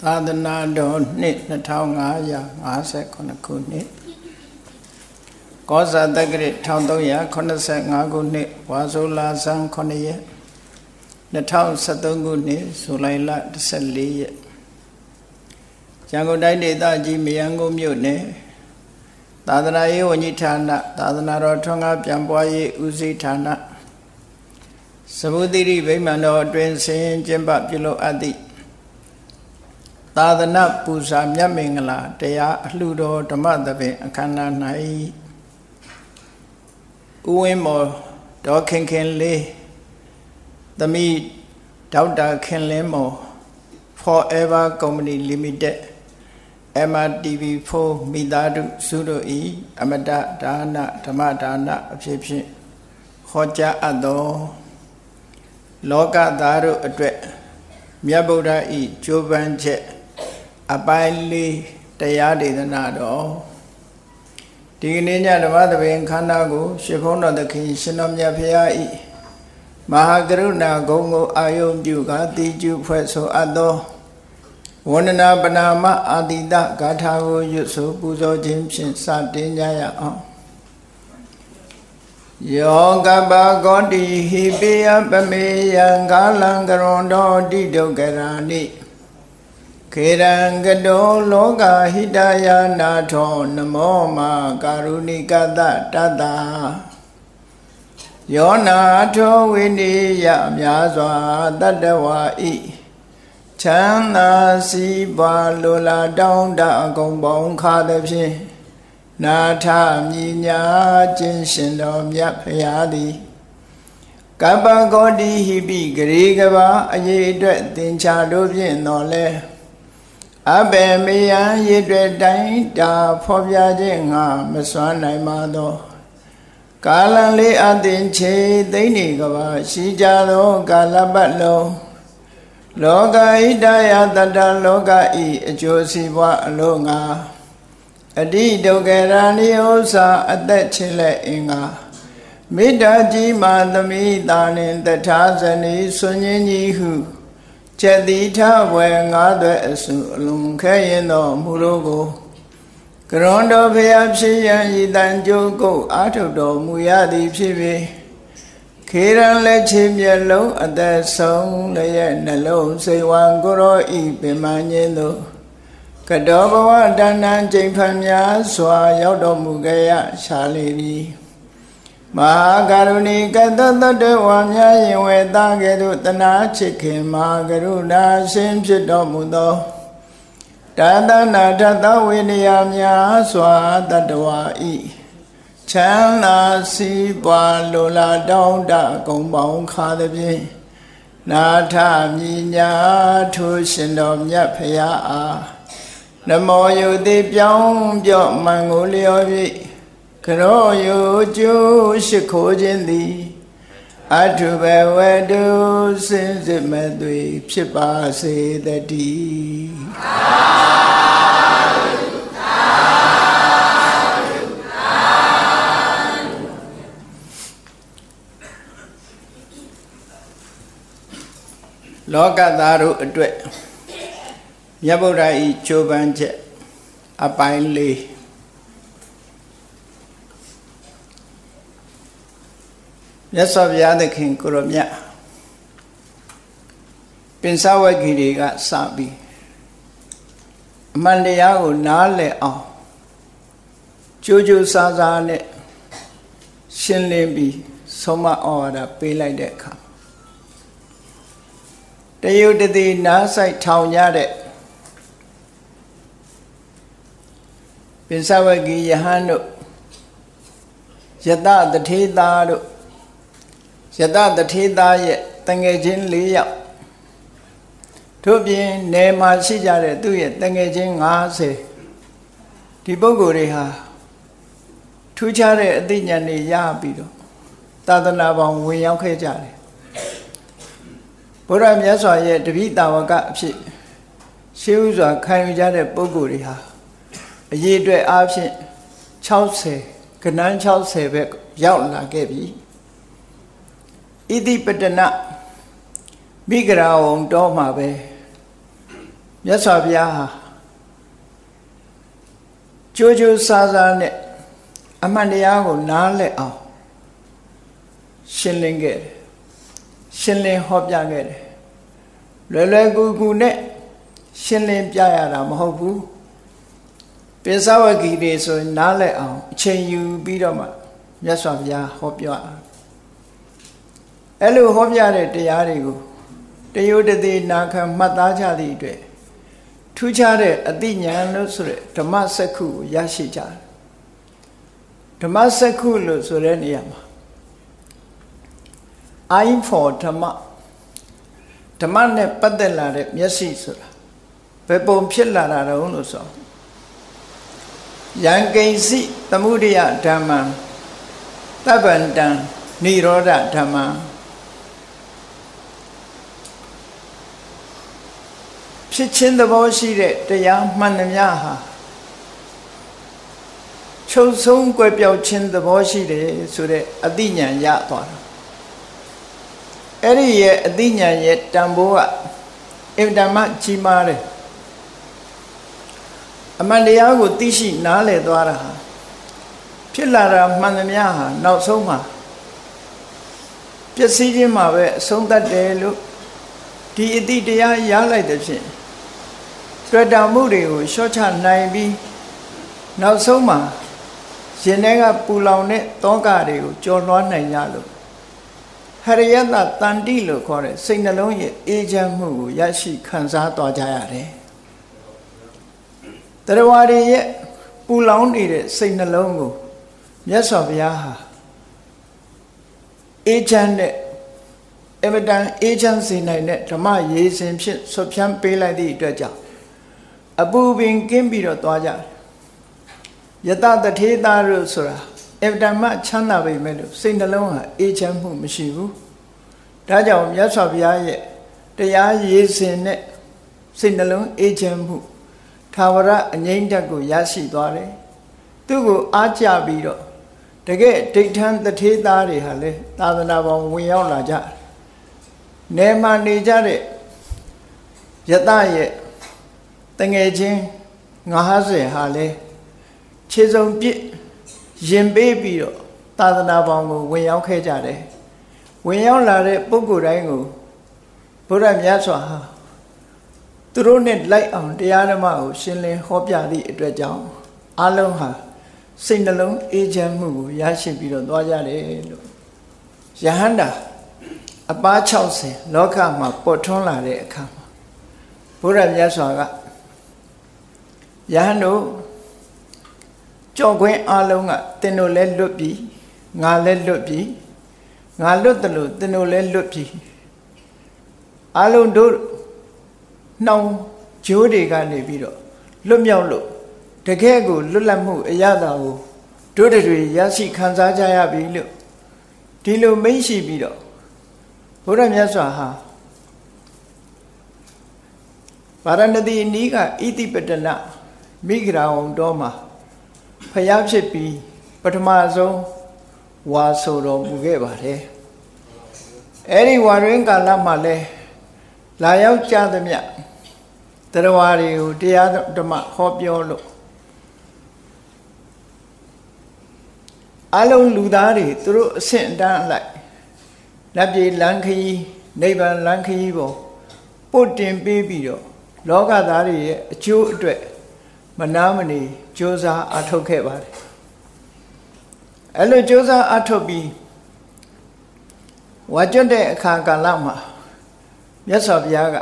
သာသနာတော်နှစ်2559ခုနှစ်ကောဇာတက္ကရာ1385ခုနှစ်ဝါဆိုလဆန်း9ရက်2013ခုနှစ်ဇူလိုင်လ14ရက်ရန်ကုန်တိုင်းဒေသကြီးမရန်ကုန်မြို့နယ်သာသနာရေးဝန်ကြီးဌာနသာသနာတော်ထွန်းကားပြန်ပွားရေးဦးစီးဌာနစမုသီရိဗိမာန်တော်အတွင်ဆင်းကျင်းပပြုလုပ်အပ်သည့်သာသနာပူဇာမြတ်မင်္ဂလာတရားအလှူတော်ဓမ္မသဘင်အခမ်းအနား၌ဥဝင်းမော်ဒေါ်ခင်ခင်လေးသမီးဒေါက်တာခင်လင်းမော် Forever Company Limited MRTV4 မိသားစုတို့၏အမတဒါနဓမ္မဒါနအဖြစ်ဖြင့်ဟောကြားအပ်သောလောကသားတို့အတွက်မြတ်ဗုဒ္ဓ၏ကြိုးပမ်းချက်အပိုင်းလေးတရားဒေသနာတော်ဒီကနေ့ညဓမ္မသဘင်ခန္ဓာကိုရှင်ဘုန်းတော်သခင်ရှင်တော်မြတ်ဖရာ၏မဟာကရုဏာဂုဏ်ကိုအာယုံပြုကာတိကျုဖွဲ့ဆိုအပ်သောဝန္ဒနာပနာမအာတိတဂါထာကိုရွတ်ဆိုပူဇော်ခြင်းဖြင့်စတင်ကြရအောင်ယောကပဂောတိဟိပိယပမေယံကာလံကရွန်တော်တိဒုက္ခရာနိခေရံကတောလောကဟိတယာနာထောနမောမာကာရုဏိကတတတယောနာထောဝိနိယများစွာတတဝါဤချမ်းသာစီးပွားလိုလားတောင်းတအကုန်ပေါင်းခါသည်ဖြင့်နာထမြညာခြင်းရှင်တော်မြတ်ဖရာသည်ကပ္ပဂောတိဟိပိဂရေကဘာအရေးအတွက်သင်္ချာတို့ဖြင့်တော်လဲအဘေမေယံရေတွေ့တိုင်းတာဖော်ပြခြင်းငါမစွမ်းနိုင်ပါသောကာလံလေးအသင်ချေသိနေကဘာရှိကြသောကာလပတ်လုံးလောကဣတယတတလောကဤအကျိုးစီးပွားအလို့ငါအတိဒုက္ခရာနိဥ္စာအသက်ချစ်လက်အင်္ဂါမေတ္တာကြီးမာသမိတာနှင့်တထာဇနီဆွန်ញင်းကြီးဟုချက်တိထဝယ်ငါးသွဲအစုအလုံးခဲရင်တော်မူလို့ကိုကရွန်တော်ဖျားဖြစ်ရန်ဤတန်ကြိုးကိုအာထုတ်တော်မူရသည်ဖြစ်ပေခေရန်လက်ချေမျက်လုံးအသက်ဆုံးလည်းရဲ့နှလုံးစိတ်ဝံကိုရောဤပင်မညင်းသို့ကတောဘဝတဏ္ဍကျိန်ဖန်များစွာရောက်တော်မူခဲ့ရရှာလေသည်မဟာကရုဏီကတတတဝါများရင်ဝေသားကဲ့သို့တနာချစ်ခင်မဟာကရုဏာရှင်ဖြစ်တော်မူသောတာသနာထသဝိနည်းများစွာတတဝါဤချမ်းသာစီးပွားလိုလားတောင်းတကုံပေါင်းခါသည်ဖြင့်နာထမြညာထိုရှင်တော်မြတ်ဖရာအားနမောယုတိပြောင်းပြော့မှန်ကိုလျော်၍ကရောယုကျိုးရှိခိုးခြင်းသည်အထုဘဝတုစင်စစ်မဲ့သွေဖြစ်ပါစေတည်းလောကသားတို့အတွက်မြတ်ဗုဒ္ဓ၏ကြိုးပမ်းချက်အပိုင်းလေးမြတ်စွာဘုရားသခင်ကိုရောမြတ်ပင်စဝဂ္ဂီတွေကစပြီးအမှန်တရားကိုနားလည်အောင်ကြိုးကြိုးစားစားနဲ့ရှင်းလင်းပြီးဆုံးမဩဝါဒပေးလိုက်တဲ့အခါတယုတ်တိနားဆိုင်ထောင်ကြတဲ့ပင်စဝဂ္ဂီယဟန်တို့ယတတထေသာတို့ယတတထေသာရဲ့တငယ်ချင်း၄ယောက်ထို့ပြင်နယ်မှာရှိကြတဲ့သူ့ရဲ့တငယ်ချင်း50ဒီပုဂ္ဂိုလ်တွေဟာထူးခြားတဲ့အသိဉာဏ်တွေရပြီးတော့သာသနာပေါင်းဝင်ရောက်ခဲ့ကြတယ်ဘုရားမြတ်စွာရဲ့တပိတာဝကအဖြစ်ရှေးဥစွာခံယူကြတဲ့ပုဂ္ဂိုလ်တွေဟာအရေးအတွက်အားဖြင့်60ကဏ္ဍ60ပဲရောက်လာခဲ့ပြီဣတိပတနမိဂရာဝံတော်မှာပဲမြတ်စွာဘုရားဟာကြိုးကြိုးစားစားနဲ့အမှန်တရားကိုနားလည်အောင်ရှင်းလင်းခဲ့တယ်ရှင်းလင်းဟောပြခဲ့တယ်လွယ်လွယ်ကူကူနဲ့ရှင်းလင်းပြရတာမဟုတ်ဘူးပိဿဝဂီတွေဆိုရင်နားလည်အောင်အချိန်ယူပြီးတော့မှမြတ်စွာဘုရားဟောပြအဲ့လိုဟောပြတဲ့တရားတွေကိုတယုတတိနာခံမှတ်သားကြသည့်အတွက်ထူးခြားတဲ့အသိဉာဏ်လို့ဆိုတဲ့ဓမ္မစက္ခုကိုရရှိကြတယ်ဓမ္မစက္ခုလို့ဆိုတဲ့နေရာမှာ eye for ဓမ္မဓမ္မနဲ့ပတ်သက်လာတဲ့မျက်စိဆိုတာဘယ်ပုံဖြစ်လာတာတုံးလို့ဆိုယံကိဉ္စိသမုဒယဓမ္မံသဗ္ဗန္တံនិရောဓဓမ္မံဖြစ်ချင်းသဘောရှိတဲ့တရားမှန်သမျှဟာချုပ်ဆုံးကွယ်ပြောက်ခြင်းသဘောရှိတယ်ဆိုတဲ့အသိဉာဏ်ရသွားတာအဲ့ဒီရဲ့အသိဉာဏ်ရဲ့တန်ဖိုးကအင်တမကြီးမားတယ်အမှန်တရားကိုသိရှိနားလည်သွားတာဟာဖြစ်လာတာမှန်သမျှဟာနောက်ဆုံးမှာပျက်စီးခြင်းမှာပဲအဆုံးသတ်တယ်လို့ဒီအသိတရားရလိုက်တဲ့ဖြင့်တွေ့တာမှုတွေကိုလျှော့ချနိုင်ပြီးနောက်ဆုံးမှာရင်ထဲကပူလောင်တဲ့တောကတွေကိုကျော်လွှားနိုင်ကြလို့ဟရိယတတန်တိလို့ခေါ်တဲ့စိတ်နှလုံးရဲ့အေးချမ်းမှုကိုရရှိခံစားသွားကြရတယ်တရားဝါတွေရဲ့ပူလောင်နေတဲ့စိတ်နှလုံးကိုမြတ်စွာဘုရားဟာအေးချမ်းတဲ့အမတန်အေးချမ်းစေနိုင်တဲ့ဓမ္မရေစဉ်ဖြင့်ဆွဖြန်းပေးလိုက်သည့်အတွက်ကြောင့်အပူပင်ကင်းပြီးတော့သွားကြတယ်ယတတထေသာတို့ဆိုတာအမတန်မှချမ်းသာပေမဲ့လို့စိတ်နှလုံးဟာအေးချမ်းမှုမရှိဘူးဒါကြောင့်မြတ်စွာဘုရားရဲ့တရားရေစဉ်နဲ့စိတ်နှလုံးအေးချမ်းမှုသာဝရအငြိမ့်တက်ကိုရရှိသွားတယ်သူ့ကိုအားကြပြီးတော့တကယ်ဒိဋ္ဌံတထေသားတွေဟာလေသာသနာပေါင်းဝင်ရောက်လာကြတယ်နေမှနေကြတဲ့ယတရဲ့တငယ်ချင်း90ဟာလေခြေစုံပြစ်ရင်ပေးပြီးတော့သာသနာပေါင်းကိုဝင်ရောက်ခဲ့ကြတယ်ဝင်ရောက်လာတဲ့ပုဂ္ဂိုလ်တိုင်းကိုဘုရားမြတ်စွာဟာသူတို့နဲ့လိုက်အောင်တရားဓမ္မကိုရှင်းလင်းဟောပြသည့်အတွက်ကြောင့်အလုံးဟာစိတ်နှလုံးအေးချမ်းမှုကိုရရှိပြီးတော့သွားကြတယ်လို့ယဟန္တာအပါး60လောကမှာပေါ်ထွန်းလာတဲ့အခါမှာဘုရားမြတ်စွာကယဟန်တို့ကြော့ခွင်းအလုံးကတင်တို့လဲလွတ်ပြီငါလဲလွတ်ပြီငါလွတ်တယ်လို့တင်တို့လဲလွတ်ပြီအလုံးတို့နှောင်ဂျိုးတွေကနေပြီးတော့လွတ်မြောက်လို့တကယ်ကိုလွတ်လပ်မှုအရသာကိုတို့တွေရရှိခံစားကြရပြီလို့ဒီလိုမိန့်ရှိပြီးတော့ဘုရားမြတ်စွာဟာဗာရဏသီအနီးကဣတိပတနမိဂရာဝံတော်မှာဖျားဖြစ်ပြီးပထမဆုံးဝါဆိုတော်မူခဲ့ပါတယ်အဲ့ဒီဝါရင်းကာလမှာလဲလာရောက်ကြသမျှတရားဝါတွေကိုတရားဓမ္မဟောပြောလို့အလုံးလူသားတွေသူတို့အဆင့်အတန်းအလိုက်လက်ပြေလမ်းခရီးနိဗ္ဗာန်လမ်းခရီးပေါ်ပို့တင်ပေးပြီးတော့လောကသားတွေရဲ့အကျိုးအတွက်မနာမနေကြိုးစားအထောက်ခဲ့ပါတယ်အဲ့လိုကြိုးစားအထောက်ပြီးဝါကျွတ်တဲ့အခါကာလမှာမြတ်စွာဘုရားက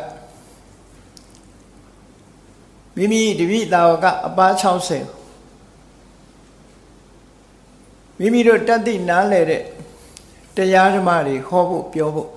မိမိတပည့်သားကအပါး60မိမိတို့တတ်သိနားလည်တဲ့တရားဓမ္မတွေဟောဖို့ပြောဖို့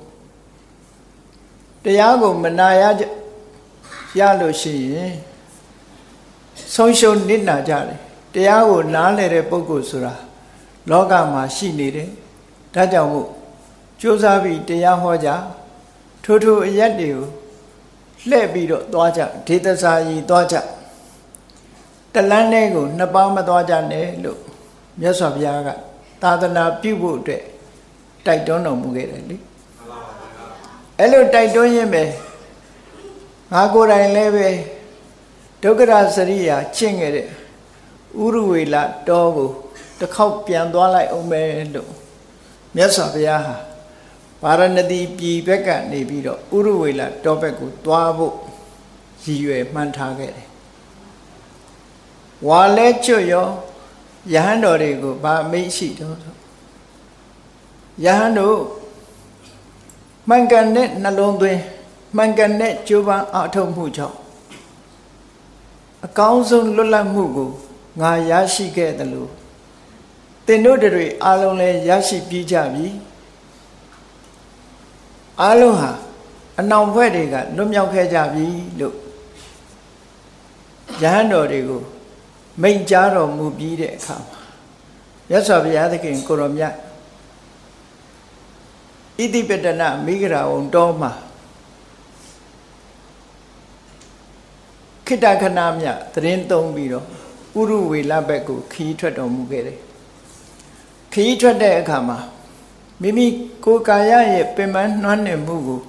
တရားကိုမနာရလို့ရှိရင်ဆုံးရှုံးနစ်နာကြတယ်တရားကိုနားလည်တဲ့ပုဂ္ဂိုလ်ဆိုတာလောကမှာရှိနေတယ်ဒါကြောင့်မို့ကြိုးစားပြီးတရားဟောကြထိုးထိုးအရက်တွေကိုလှည့်ပြီးတော့သွားကြဒေသစာကြီးသွားကြတလန်းထဲကိုနှစ်ပေါင်းမသွားကြနဲ့လို့မြတ်စွာဘုရားကသာသနာပြုဖို့အတွက်တိုက်တွန်းတော်မူခဲ့တယ်လေအဲ့လိုတိုက်တွန်းရင်းပဲငါကိုယ်တိုင်လည်းပဲဒုက္ခရစရိယာကျင့်ခဲ့တဲ့ဥရဝေလတောကိုတစ်ခေါက်ပြန်သွားလိုက်အောင်ပဲလို့မြတ်စွာဘုရားဟာဗာရဏသီပြည်ဘက်ကနေပြီးတော့ဥရဝေလတောဘက်ကိုသွားဖို့ရည်ရွယ်မှန်းထားခဲ့တယ်ဝါလဲကျွတ်ရောယဟန်တော်တွေကိုဗာမိတ်ရှိတော့ယဟန်တို့မှန်ကန်တဲ့နှလုံးသွင်းမှန်ကန်တဲ့ကြိုးပမ်းအထောက်မှုကြောင့်အကောင်းဆုံးလွတ်လပ်မှုကိုငါရရှိခဲ့တယ်လို့သင်တို့တွေအားလုံးလည်းရရှိပြီးကြပြီအားလုံးဟာအနောင်ဘက်တွေကလွတ်မြောက်ခဲ့ကြပြီလို့ယဟန်တော်တွေကိုမိန့်ကြားတော်မူပြီးတဲ့အခါမှာမြတ်စွာဘုရားသခင်ကိုရောမြတ်ဣတိပတနာမိဂရာဝံတော်မှာခိတ္တခဏမြသတင်းသုံးပြီးတော့ဥရဝေလဘက်ကိုခီးထွက်တော်မူခဲ့တယ်ခီးထွက်တဲ့အခါမှာမိမိကိုယ်ကာယရဲ့ပင်ပန်းနှွမ်းနယ်မှုကို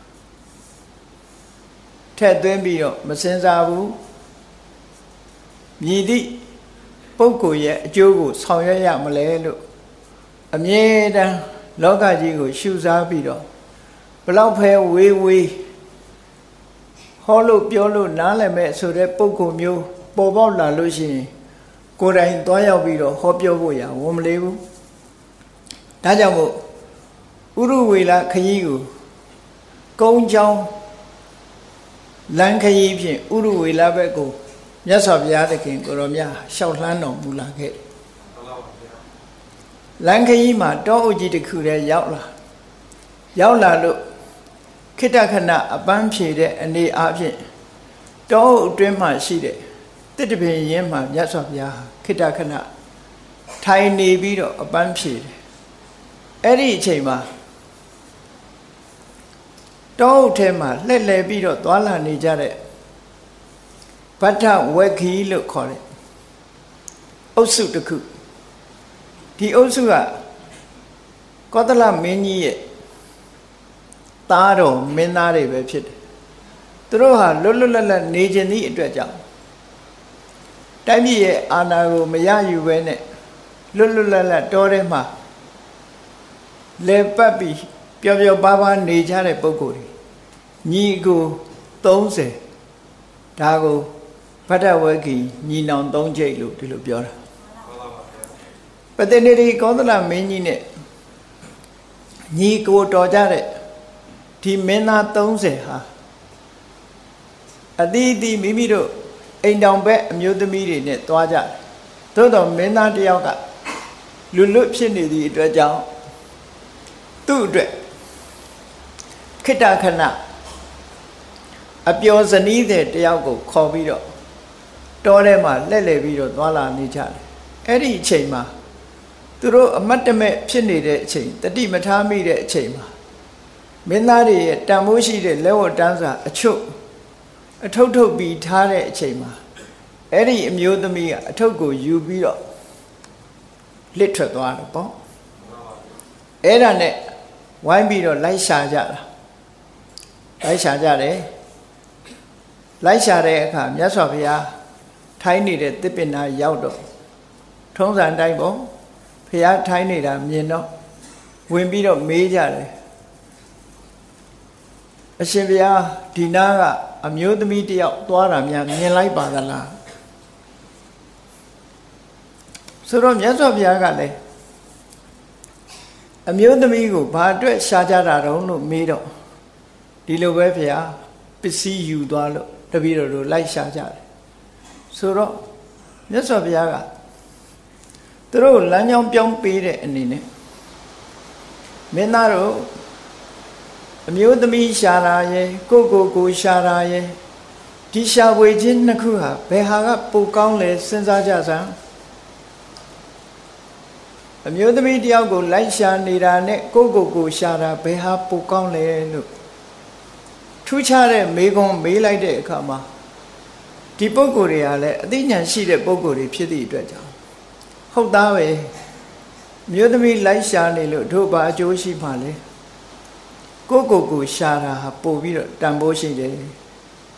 ထည့်သွင်းပြီးတော့မစင်စားဘူးမြည်သည့်ပုဂ္ဂိုလ်ရဲ့အကျိုးကိုဆောင်ရွက်ရမလဲလို့အမြဲတမ်းလောကကြီးကိုရှုစားပြီးတော့ဘလောက်ဖဲဝေးဝေးဟောလို့ပြောလို့နားလည်မဲ့ဆိုတဲ့ပုဂ္ဂိုလ်မျိုးပေါ်ပေါက်လာလို့ရှိရင်ကိုယ်တိုင်သွားရောက်ပြီးတော့ဟောပြောဖို့ရဝန်မလေးဘူးဒါကြောင့်မို့ဥရဝေလခရီးကိုကုန်းချောင်းလမ်းခရီးဖြင့်ဥရဝေလဘက်ကိုမြတ်စွာဘုရားသခင်ကိုရောမြတ်လျှောက်လှမ်းတော်မူလာခဲ့လမ်းခရီးမှာတောအုပ်ကြီးတစ်ခုတည်းရောက်လာလို့ခိတ္တခဏအပန်းဖြေတဲ့အနေအားဖြင့်တောအုပ်အတွင်းမှာရှိတဲ့တစ်တပင်ရင်းမှာမြတ်စွာဘုရားခိတ္တခဏထိုင်နေပြီးတော့အပန်းဖြေတယ်အဲ့ဒီအချိန်မှာတောအုပ်ထဲမှာလှည့်လည်ပြီးတော့သွာလာနေကြတဲ့ဗတ္ထဝက်ခီလို့ခေါ်တဲ့အုပ်စုတစ်ခုဒီအုပ်စုကကောသလမင်းကြီးရဲ့သားတော်မင်းသားတွေပဲဖြစ်တယ်သူတို့ဟာလွတ်လွတ်လပ်လပ်နေခြင်းသည့်အတွက်ကြောင့်တိုင်းပြည်ရဲ့အာဏာကိုမရယူဘဲနဲ့လွတ်လွတ်လပ်လပ်တောထဲမှာလဲပတ်ပြီးပျော်ပျော်ပါးပါးနေကြတဲ့ပုဂ္ဂိုလ်တွေညီကို30ဒါကိုဗတ္တဝဂီညီနောင်3ကျိတ်လို့ဒီလိုပြောတာပတ္တနေရီကောသလမင်းကြီးနဲ့ညီကိုတော်ကြတဲ့ဒီမင်းသား30ဟာအသီးသီးမိမိတို့အိမ်တောင်ဘက်အမျိုးသမီးတွေနဲ့တွားကြတယ်သို့တော်မင်းသားတယောက်ကလွတ်ဖြစ်နေသည့်အတွက်ကြောင့်သူ့အတွက်ခိတ္တခဏအပျော်ဇနီးတဲ့တယောက်ကိုခေါ်ပြီးတော့တောထဲမှာလှည့်လည်ပြီးတော့သွာလာနေကြတယ်အဲ့ဒီအချိန်မှာသူတို့အမတ်တမဲ့ဖြစ်နေတဲ့အချိန်တတိမထားမိတဲ့အချိန်မှာမင်းသားတွေရဲ့တန်ဖိုးရှိတဲ့လက်ဝတ်တန်းစာအချုပ်အထုပ်ထုတ်ပြီးထားတဲ့အချိန်မှာအဲ့ဒီအမျိုးသမီးကအထုပ်ကိုယူပြီးတော့လစ်ထွက်သွားတယ်ပေါ့အဲ့ဒါနဲ့ဝိုင်းပြီးတော့လိုက်ရှာကြတာလိုက်ရှာကြတယ်လိုက်ရှာတဲ့အခါမြတ်စွာဘုရားထိုင်းနေတဲ့တစ်ပင်နာရောက်တော့ထုံးစံတိုင်းပေါ့ဘုရားထိုင်းနေတာမြင်တော့ဝင်ပြီးတော့မေးကြတယ်အရှင်ဘုရားဒီနားကအမျိုးသမီးတယောက်သွားတာများမြင်လိုက်ပါသလားဆိုတော့မြတ်စွာဘုရားကလည်းအမျိုးသမီးကိုဘာအတွက်ရှားကြတာတုံးလို့မေးတော့ဒီလိုပဲဘုရားပစ္စည်းယူသွားလို့တပည့်တော်တို့လိုက်ရှားကြတယ်ဆိုတော့မြတ်စွာဘုရားကသူတို့လမ်းကြောင်းပြောင်းပေးတဲ့အနေနဲ့မင်းသားတို့အမျိုးသမီးရှာတာရဲ့ကိုရှာတာရဲ့ဒီရှာဝေခြင်းနှစ်ခုဟာဘယ်ဟာကပိုကောင်းလဲစဉ်းစားကြစမ်းအမျိုးသမီးတယောက်ကိုလိုက်ရှာနေတာနဲ့ကိုရှာတာဘယ်ဟာပိုကောင်းလဲလို့ထူးခြားတဲ့မေးခွန်းမေးလိုက်တဲ့အခါမှာဒီပုဂ္ဂိုလ်တွေကလည်းအသိဉာဏ်ရှိတဲ့ပုဂ္ဂိုလ်တွေဖြစ်သည့်အတွက်ကြောင့်ဟုတ်သားပဲမြို့သမီးလိုက်ရှာနေလို့တို့ဘာအကျိုးရှိမှလဲကိုရှာတာဟာပို့ပြီးတော့တန်ဖိုးရှိတယ်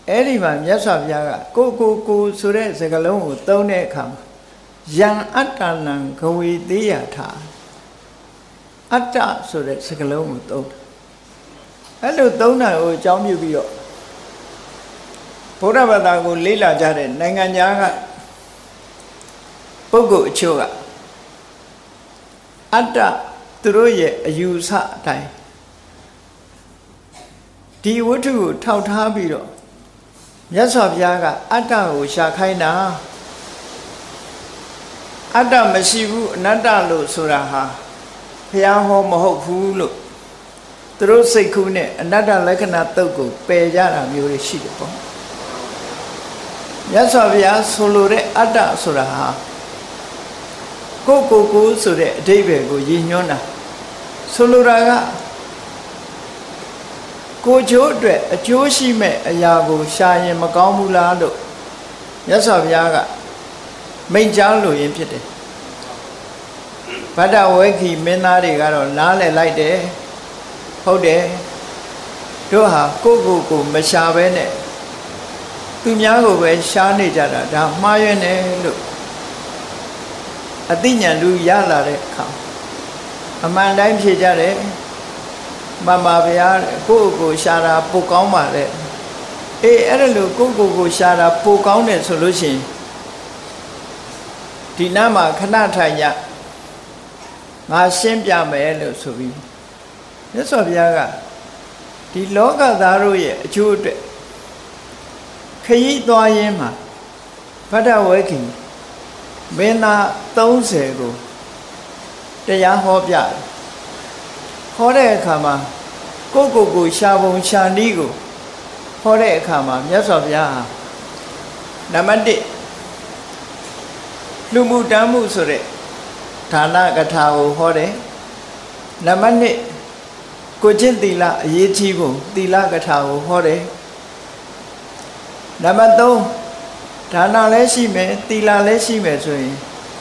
အဲ့ဒီမှာမြတ်စွာဘုရားကကိုဆိုတဲ့စကားလုံးကိုသုံးတဲ့အခါမှာယံအတ္တနံဂဝေတေယထာအတ္တဆိုတဲ့စကားလုံးကိုသုံးတယ်အဲ့လိုသုံးတာကိုအကြောင်းပြုပြီးတော့ဘုရားဘာသာကိုလေ့လာကြတဲ့နိုင်ငံခြားကပုဂ္ဂိုလ်အချို့ကအတ္တသူတို့ရဲ့အယူဆအတိုင်းဒီဝတ္ထုကိုထောက်ထားပြီးတော့မြတ်စွာဘုရားကအတ္တကိုရှာခိုင်းတာအတ္တမရှိဘူးအနတ္တလို့ဆိုတာဟာဘုရားဟောမဟုတ်ဘူးလို့သူတို့စိတ်ကူးနဲ့အနတ္တလက္ခဏာတုတ်ကိုပယ်ကြတာမျိုးတွေရှိတယ်ပေါ့မြတ်စွာဘုရားဆိုလိုတဲ့အတ္တဆိုတာဟာကိုဆိုတဲ့အဓိပ္ပာယ်ကိုရည်ညွှန်းတာဆိုလိုတာကကိုကျိုးအတွက်အကျိုးရှိမဲ့အရာကိုရှာရင်မကောင်းဘူးလားလို့မြတ်စွာဘုရားကမိန့်ကြားလို့ရင်းဖြစ်တယ်ဗဒ္ဒဝေခိမင်းသားတွေကတော့နားလည်လိုက်တယ်ဟုတ်တယ်တို့ဟာကိုမရှာဘဲနဲ့သူများကိုပဲရှားနေကြတာဒါမှားရွံ့တယ်လို့အသိဉာဏ်လူရလာတဲ့အခါအမှန်တိုင်းဖြေကြတယ်မမဗျာကိုရှာတာပိုကောင်းပါလေအေးအဲ့ဒါလို့ကိုရှာတာပိုကောင်းတယ်ဆိုလို့ရှိရင်ဒီနားမှာခဏထိုင်ရငါရှင်းပြမယ်လို့ဆိုပြီးမြတ်စွာဘုရားကဒီလောကသားတို့ရဲ့အကျိုးအတွက်ခရီးသွားရင်းမှာဗဒ္ဒဝေခိမင်းသား30ကိုတရားဟောပြတယ်ဟောတဲ့အခါမှာကိုရှာပုံရှာနည်းကိုဟောတဲ့အခါမှာမြတ်စွာဘုရားဟာနံပါတ်1လူမှုတမ်းမှုဆိုတဲ့ဌာနကထာကိုဟောတယ်နံပါတ်2ကိုကျင့်သီလအရေးကြီးပုံသီလကထာကိုဟောတယ်နံပါတ်3ဒါနလည်းရှိမယ်သီလလည်းရှိမယ်ဆိုရင်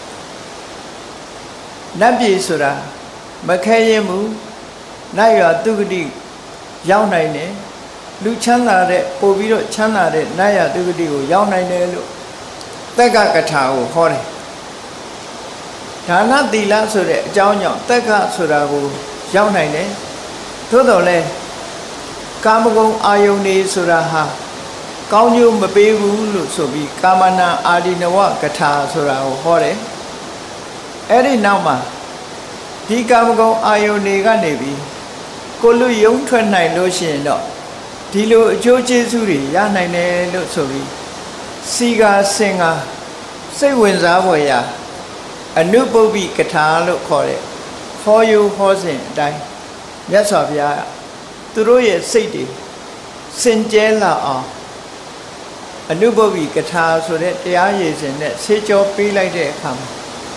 နတ်ပြည်ဆိုတာမခဲရင်ဘူးနတ်ရွာသူဂတိရောက်နိုင်တယ်လူချမ်းသာတဲ့ပို့ပြီးတော့ချမ်းသာတဲ့နတ်ရွာသူဂတိကိုရောက်နိုင်တယ်လို့သက်ကကထာကိုဟောတယ်ဒါနသီလဆိုတဲ့အကြောင်းကြောင့်သက်ကဆိုတာကိုရောက်နိုင်တယ်သို့တော်လဲကာမဂုဏ်အာယုန်တွေဆိုတာဟာကောင်းကျိုးမပေးဘူးလို့ဆိုပြီးကာမနာအာဒီနဝကထာဆိုတာကိုဟောတယ်အဲ့ဒီနောက်မှာဒီကာမဂုဏ်အာယုန်တွေကနေပြီးကိုလူယုံထွက်နိုင်လို့ရှိရင်တော့ဒီလိုအကျိုးကျေးဇူးတွေရနိုင်တယ်လို့ဆိုပြီးစီကာစင်ကာစိတ်ဝင်စားဖွယ်ရာအနုပုပ္ပိကထာလို့ခေါ်တဲ့ဟောယုဟောစဉ်အတိုင်းမြတ်စွာဘုရားသူတို့ရဲ့စိတ်တွေစင်ကြဲလာအောင်အနုပုပ္ပိကထာဆိုတဲ့တရားရည်စဉ်နဲ့ဆေးကြောပေးလိုက်တဲ့အခါမှာ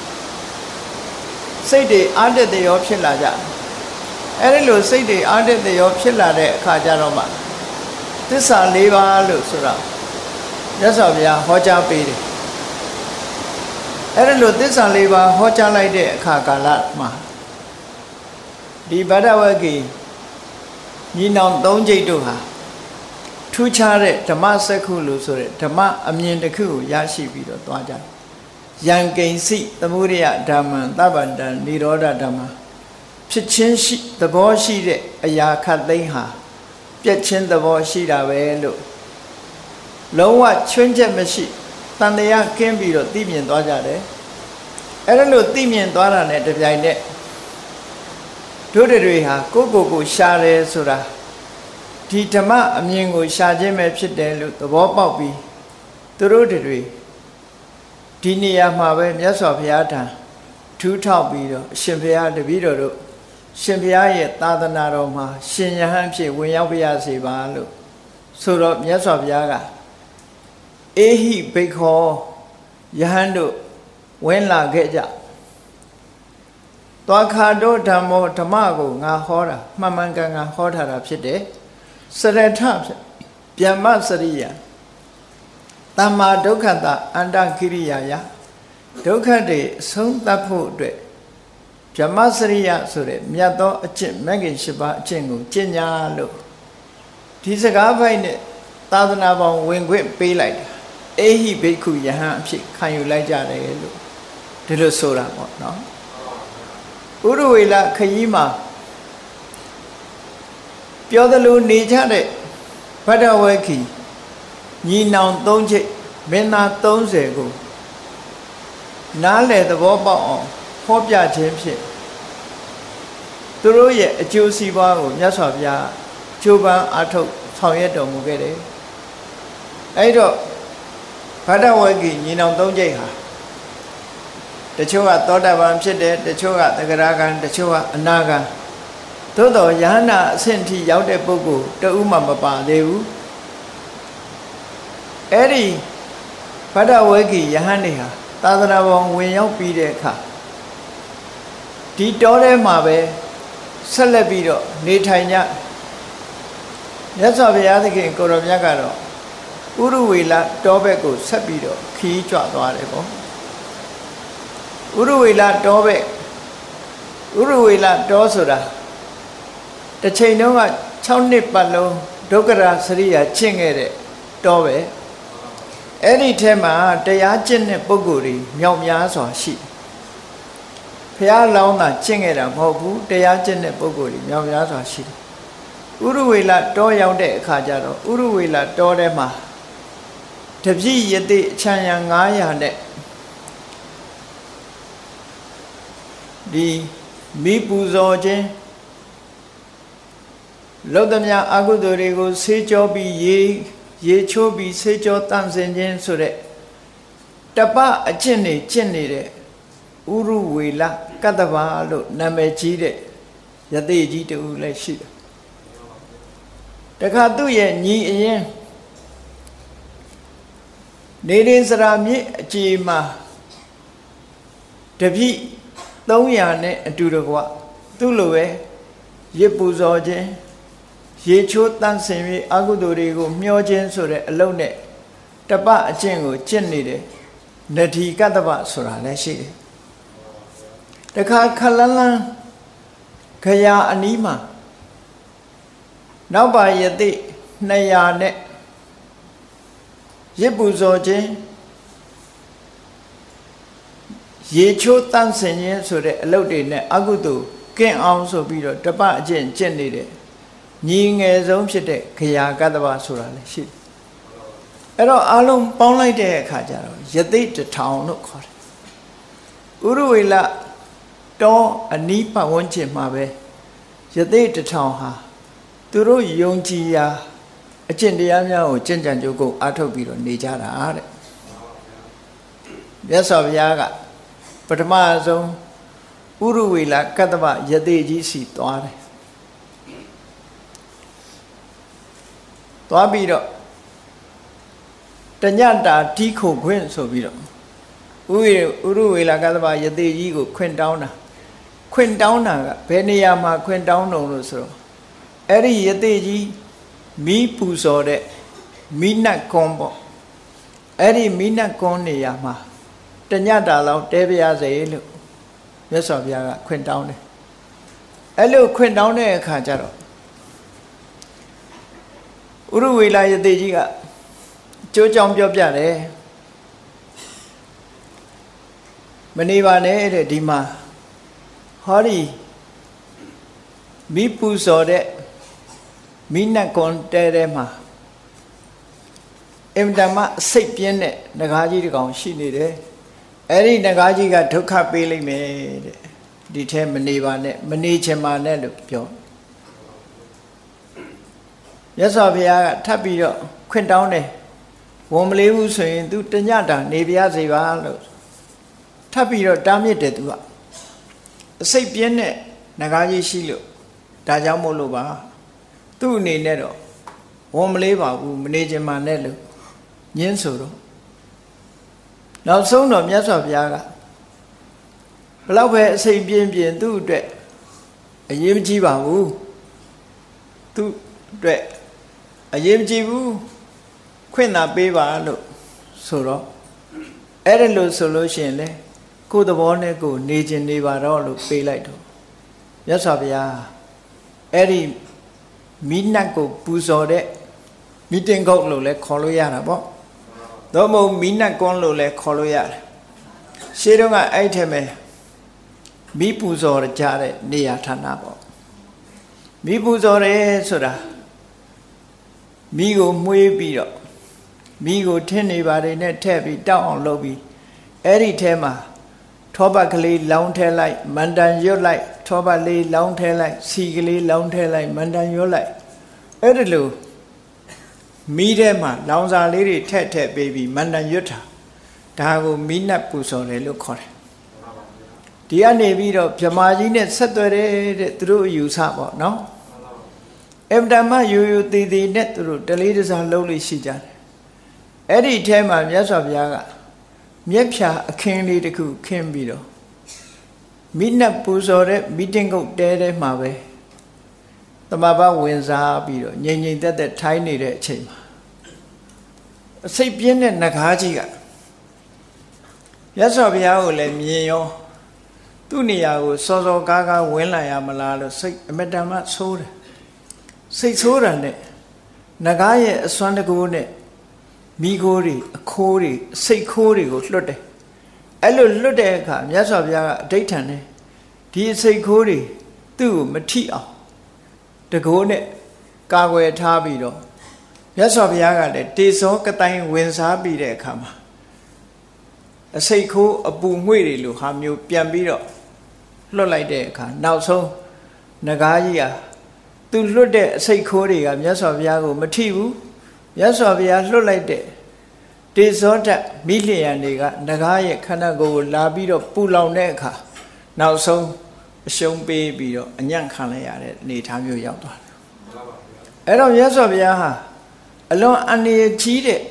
စိတ်တွေအားတက်တဲ့ရောဖြစ်လာကြအဲ့ဒီလိုစိတ်တွေအားတက်တဲ့ရောဖြစ်လာတဲ့အခါကျတော့မှသစ္စာ၄ပါးလို့ဆိုတာမြတ်စွာဘုရားဟောကြားပေးတယ်အဲ့ဒီလိုသစ္စာ၄ပါးဟောကြားလိုက်တဲ့အခါကာလမှာဒီဗဒ္ဒဝဂီညီနောင်၃ကျိတ်တို့ဟာထူးခြားတဲ့ဓမ္မစက္ခုလို့ဆိုတဲ့ဓမ္မအမြင်တစ်ခုကိုရရှိပြီးတော့သွားကြတယ်ယံကိဉ္စိသမုဒယဓမ္မံသဗ္ဗန္တံនិရောဓဓမ္မဖြစ်ချင်းရှိသဘောရှိတဲ့အရာခတ်သိမ်းဟာပြည့်ချင်းသဘောရှိတာပဲလို့လုံးဝချွင်းချက်မရှိတန်တရားကင်းပြီးတော့သိမြင်သွားကြတယ်အဲ့ဒါလို့သိမြင်သွားတာနဲ့တပြိုင်နက်တို့တွေဟာကိုရှာတယ်ဆိုတာဒီဓမ္မအမြင်ကိုရှာခြင်းပဲဖြစ်တယ်လို့သဘောပေါက်ပြီးသူတို့တွေဒီနေရာမှာပဲမြတ်စွာဘုရားထံထူးထောက်ပြီးတော့အရှင်ဘုရားတပည့်တော်တို့ရှင်ဘုရားရဲ့သာသနာတော်မှာရှင်ယဟန်ဖြစ်ဝင်ရောက်ပြရစေပါလို့ဆိုတော့မြတ်စွာဘုရားကအေဟိဘိက္ခောယဟန်တို့ဝင်လာခဲ့ကြသွားခါတော့ဓမ္မောဓမ္မကိုငါဟောတာမှန်မှန်ကန်ကန်ဟောထားတာဖြစ်တယ်စရထဗျမ္မစရိယတမ္မာဒုက္ခတအန္တကိရိယာယဒုက္ခတွေအဆုံးသတ်ဖို့အတွက်ဗျမ္မစရိယဆိုတဲ့မြတ်သောအကျင့်မဂ္ဂင်၈ပါးအကျင့်ကိုကျင့်ကြလို့ဒီစကားပိုက်နဲ့သာသနာပေါင်းဝင်ခွင့်ပေးလိုက်တာအေဟိဘိက္ခုယဟန်အဖြစ်ခံယူလိုက်ကြတယ်လို့ဒီလိုဆိုတာပေါ့နော်ဥရဝေလခရီးမှာပြောသလိုနေကြတဲ့ဗဒ္ဒဝေခိညီနောင်၃ချိတ်မင်းသား30ကိုနားလေသဘောပေါက်အောင်ဟောပြခြင်းဖြင့်သူတို့ရဲ့အကျိုးစီးပွားကိုမြတ်စွာဘုရားကြိုးပမ်းအားထုတ်ဆောင်ရွက်တော်မူခဲ့တယ်အဲ့တော့ဗဒ္ဒဝေကိညီနောင်၃ချိတ်ဟာတချို့ကသောတာပန်ဖြစ်တယ်တချို့ကသဂရဂံတချို့ကအနာဂံသို့တော်ယဟနာအဆင့်ထိရောက်တဲ့ပုဂ္ဂိုလ်တဦးမှမပါသေးဘူးအဲ့ဒီဗဒ္ဒဝေကိယဟန်နေဟာသာသနာပေါ်ဝင်ရောက်ပြီးတဲ့အခါဒီတောထဲမှာပဲဆက်လက်ပြီးတော့နေထိုင်ကြမြတ်စွာဘုရားသခင်ကိုရောမြတ်ကတော့ဥရဝေလတောဘက်ကိုဆက်ပြီးတော့ခီးကြွသွားတယ်ပေါ့ဥရဝေလတောဘက်ဥရဝေလတောဆိုတာတစ်ချိန်တုန်းက6နှစ်ပတ်လုံးဒုက္ခရာစရိယာကျင့်ခဲ့တဲ့တောပဲအဲ့ဒီထဲမှာတရားကျင့်တဲ့ပုဂ္ဂိုလ်တွေမြောက်များစွာရှိဘုရားလောင်းတာကျင့်ခဲ့တာမဟုတ်ဘူးတရားကျင့်တဲ့ပုဂ္ဂိုလ်တွေမြောက်များစွာရှိတယ်ဥရဝေလတောရောက်တဲ့အခါကျတော့ဥရဝေလတောထဲမှာတပြည့်ယတိအချမ်းရ900နဲ့ဒီမိပူဇော်ခြင်းလောကမြအကုသိုလ်တွေကိုဆေးကြောပြီးရေချိုးပြီးဆေးကြောတန့်စင်ခြင်းဆိုတဲ့တပအကျင့်နေကျင့်နေတဲ့ဥရဝေလကတ္တဗလို့နာမည်ကြီးတဲ့ယတိကြီးတူလည်းရှိတယ်တခါသူ့ရဲ့ညီအရင်နေရင်စရာမြစ်အကြေမှာတပြည့်300နဲ့အတူတကွသူ့လိုပဲရစ်ပူဇော်ခြင်းရေချိုးတန့်စင်ပြီးအကုသိုလ်တွေကိုမျှောခြင်းဆိုတဲ့အလုံးနဲ့တပအကျင့်ကိုကျင့်နေတယ်နတိကတ္တပဆိုတာလည်းရှိတယ်တခါခလန်းလန်းခရာအနီးမှာနောက်ပါယတိ200နဲ့ရစ်ပူဇော်ခြင်းရေချိုးတန့်စင်ခြင်းဆိုတဲ့အလုပ်တွေနဲ့အကုသိုလ်ကင်းအောင်ဆိုပြီးတော့တပအကျင့်ကျင့်နေတဲ့ညီငယ်ဆုံးဖြစ်တဲ့ခရာကတ္တဗဆိုတာလည်းရှိတယ်အဲ့တော့အလုံးပေါင်းလိုက်တဲ့အခါကျတော့ယသိ1000လို့ခေါ်တယ်ဥရဝေလတောအနီးပတ်ဝန်းကျင်မှာပဲယသိ1000ဟာသူတို့ယုံကြည်ရာအကျင့်တရားများကိုကျင့်ကြံကြိုးကိုအားထုတ်ပြီးတော့နေကြတာတဲ့မြတ်စွာဘုရားကပထမဆုံးဥရဝေလကတ္တဗယသိကြီးစီသွားတယ်သွားပြီးတော့တညတာတီးခုခွင့်ဆိုပြီးတော့ဥရဝေလကတ္တဗယသိကြီးကိုခွင့်တောင်းတာကဘယ်နေရာမှာခွင့်တောင်းတော့လို့ဆိုတော့အဲ့ဒီယသိကြီးမိပူဇော်တဲ့မိနတ်ကွန်ပေါ့အဲ့ဒီမိနတ်ကွန်နေရာမှာတညတာလောက်တဲပြရစေလို့မြတ်စွာဘုရားကခွင့်တောင်းတယ်အဲ့လိုခွင့်တောင်းတဲ့အခါကျတော့ဥရဝေလယသိကြီးကကြိုးကြောင်ပြောပြတယ်မနေပါနဲ့တဲ့ဒီမှာဟောဒီမိပူဇော်တဲ့မိနတ်ကွန်တဲထဲမှာအင်တမစိတ်ပြင်းတဲ့နဂါးကြီးတစ်ကောင်ရှိနေတယ်အဲ့ဒီနဂါးကြီးကဒုက္ခပေးလိုက်မယ်တဲ့ဒီထဲမနေပါနဲ့မနေချင်ပါနဲ့လို့ပြောမြတ်စွာဘုရားကထပ်ပြီးတော့ခွင့်တောင်းတယ်ဝန်မလေးဘူးဆိုရင် तू တညတာနေပြရစေပါလို့ထပ်ပြီးတော့တားမြစ်တယ် तू ကအစိတ်ပြင်းတဲ့နဂါးကြီးရှိလို့ဒါကြောင့်မို့လို့ပါသူ့အနေနဲ့တော့ဝန်မလေးပါဘူးမနေချင်ပါနဲ့လို့ညင်းဆိုတော့နောက်ဆုံးတော့မြတ်စွာဘုရားကဘလောက်ပဲအစိတ်ပြင်းပြင်းသူ့အတွက်အရေးမကြီးပါဘူးသူ့အတွက်အရေးမကြီးဘူးခွင့်သာပေးပါလို့ဆိုတော့အဲ့ဒါလို့ဆိုလို့ရှိရင်လေကိုယ်သဘောနဲ့ကိုယ်နေခြင်းနေပါတော့လို့ပေးလိုက်တော့မြတ်စွာဘုရားအဲ့ဒီမိနတ်ကိုပူဇော်တဲ့ meeting ကုတ်လို့လည်းခေါ်လို့ရတာပေါ့သို့မဟုတ်မီးနတ်ကွန်းလို့လည်းခေါ်လို့ရတယ်ရှေးတုန်းကအဲ့ထဲမှာမီးပူဇော်ကြတဲ့နေရာဌာနပေါ့မီးပူဇော်တယ်ဆိုတာမီးကိုမှုေးပြီးတော့မီးကိုထင်းနေပါတယ်နဲ့ထည့်ပြီးတောက်အောင်လုပ်ပြီးအဲ့ဒီထဲမှာထောပတ်ကလေးလောင်းထဲလိုက်မန္တန်ရွတ်လိုက်ထောပတ်လေးလောင်းထဲလိုက်စီကလေးလောင်းထဲလိုက်မန္တန်ရွတ်လိုက်အဲ့ဒါလို့မီးထဲမှာလောင်စာလေးတွေထည့်ပေးပြီးမန္တန်ရွတ်တာဒါကိုမီးနတ်ပူဇော်တယ်လို့ခေါ်တယ်ဒီကနေပြီးတော့ဗြဟ္မာကြီးနဲ့ဆက်သွယ်တဲ့သူတို့အယူဆပေါ့နော်အဗ္ဗဓမ္မယူတည်နဲ့သူတို့တလေးတစားလုံးလို့ရှိကြတယ်အဲ့ဒီထဲမှာမြတ်စွာဘုရားကမြက်ဖြာအခင်းလေးတစ်ခုခင်းပြီးတော့မိနတ်ပူဇော်တဲ့မီးတင်ကုတ်တဲထဲမှာပဲသမဘာဝင်စားပြီးတော့ငြိမ်ငြိမ်သက်သက်ထိုင်းနေတဲ့အချိန်မှာအစိတ်ပြင်းတဲ့နဂါးကြီးကမြတ်စွာဘုရားကိုလည်းမြင်ရောသူ့နေရာကိုစောစောကားကားဝင်လာရမလားလို့စိတ်အမတန်မှဆိုးတယ်စိတ်ဆိုးတာနဲ့နဂါးရဲ့အစွမ်းတကူနဲ့မိခိုးတွေအခိုးတွေစိတ်ခိုးတွေကိုလွတ်တယ်အဲ့လိုလွတ်တဲ့အခါမြတ်စွာဘုရားကအဋိဋ္ဌံနဲ့ဒီစိတ်ခိုးတွေသူ့ကိုမထိအောင်တကိုးနဲ့ကာကွယ်ထားပြီးတော့မြတ်စွာဘုရားကလည်းတေဇောကတိုင်းဝင်စားပြီးတဲ့အခါမှာအစိတ်ခိုးအပူငွေ့တွေလိုဟာမျိုးပြန်ပြီးတော့လွတ်လိုက်တဲ့အခါနောက်ဆုံးနဂါးကြီးဟာသူလွတ်တဲ့အစိတ်ခိုးတွေကမြတ်စွာဘုရားကိုမထိဘူးမြတ်စွာဘုရားလွတ်လိုက်တဲ့တေဇောဓာတ်မိလျံတွေကနဂါးရဲ့ခန္ဓာကိုယ်ကိုလာပြီးတော့ပူလောင်တဲ့အခါနောက်ဆုံးအရှုံးပေးပြီးတော့အညံ့ခံလိုက်ရတဲ့အနေအထားမျိုးရောက်သွားတယ်အဲ့တော့မြတ်စွာဘုရားဟာအလွန်အန္တရာယ်ကြီးတဲ့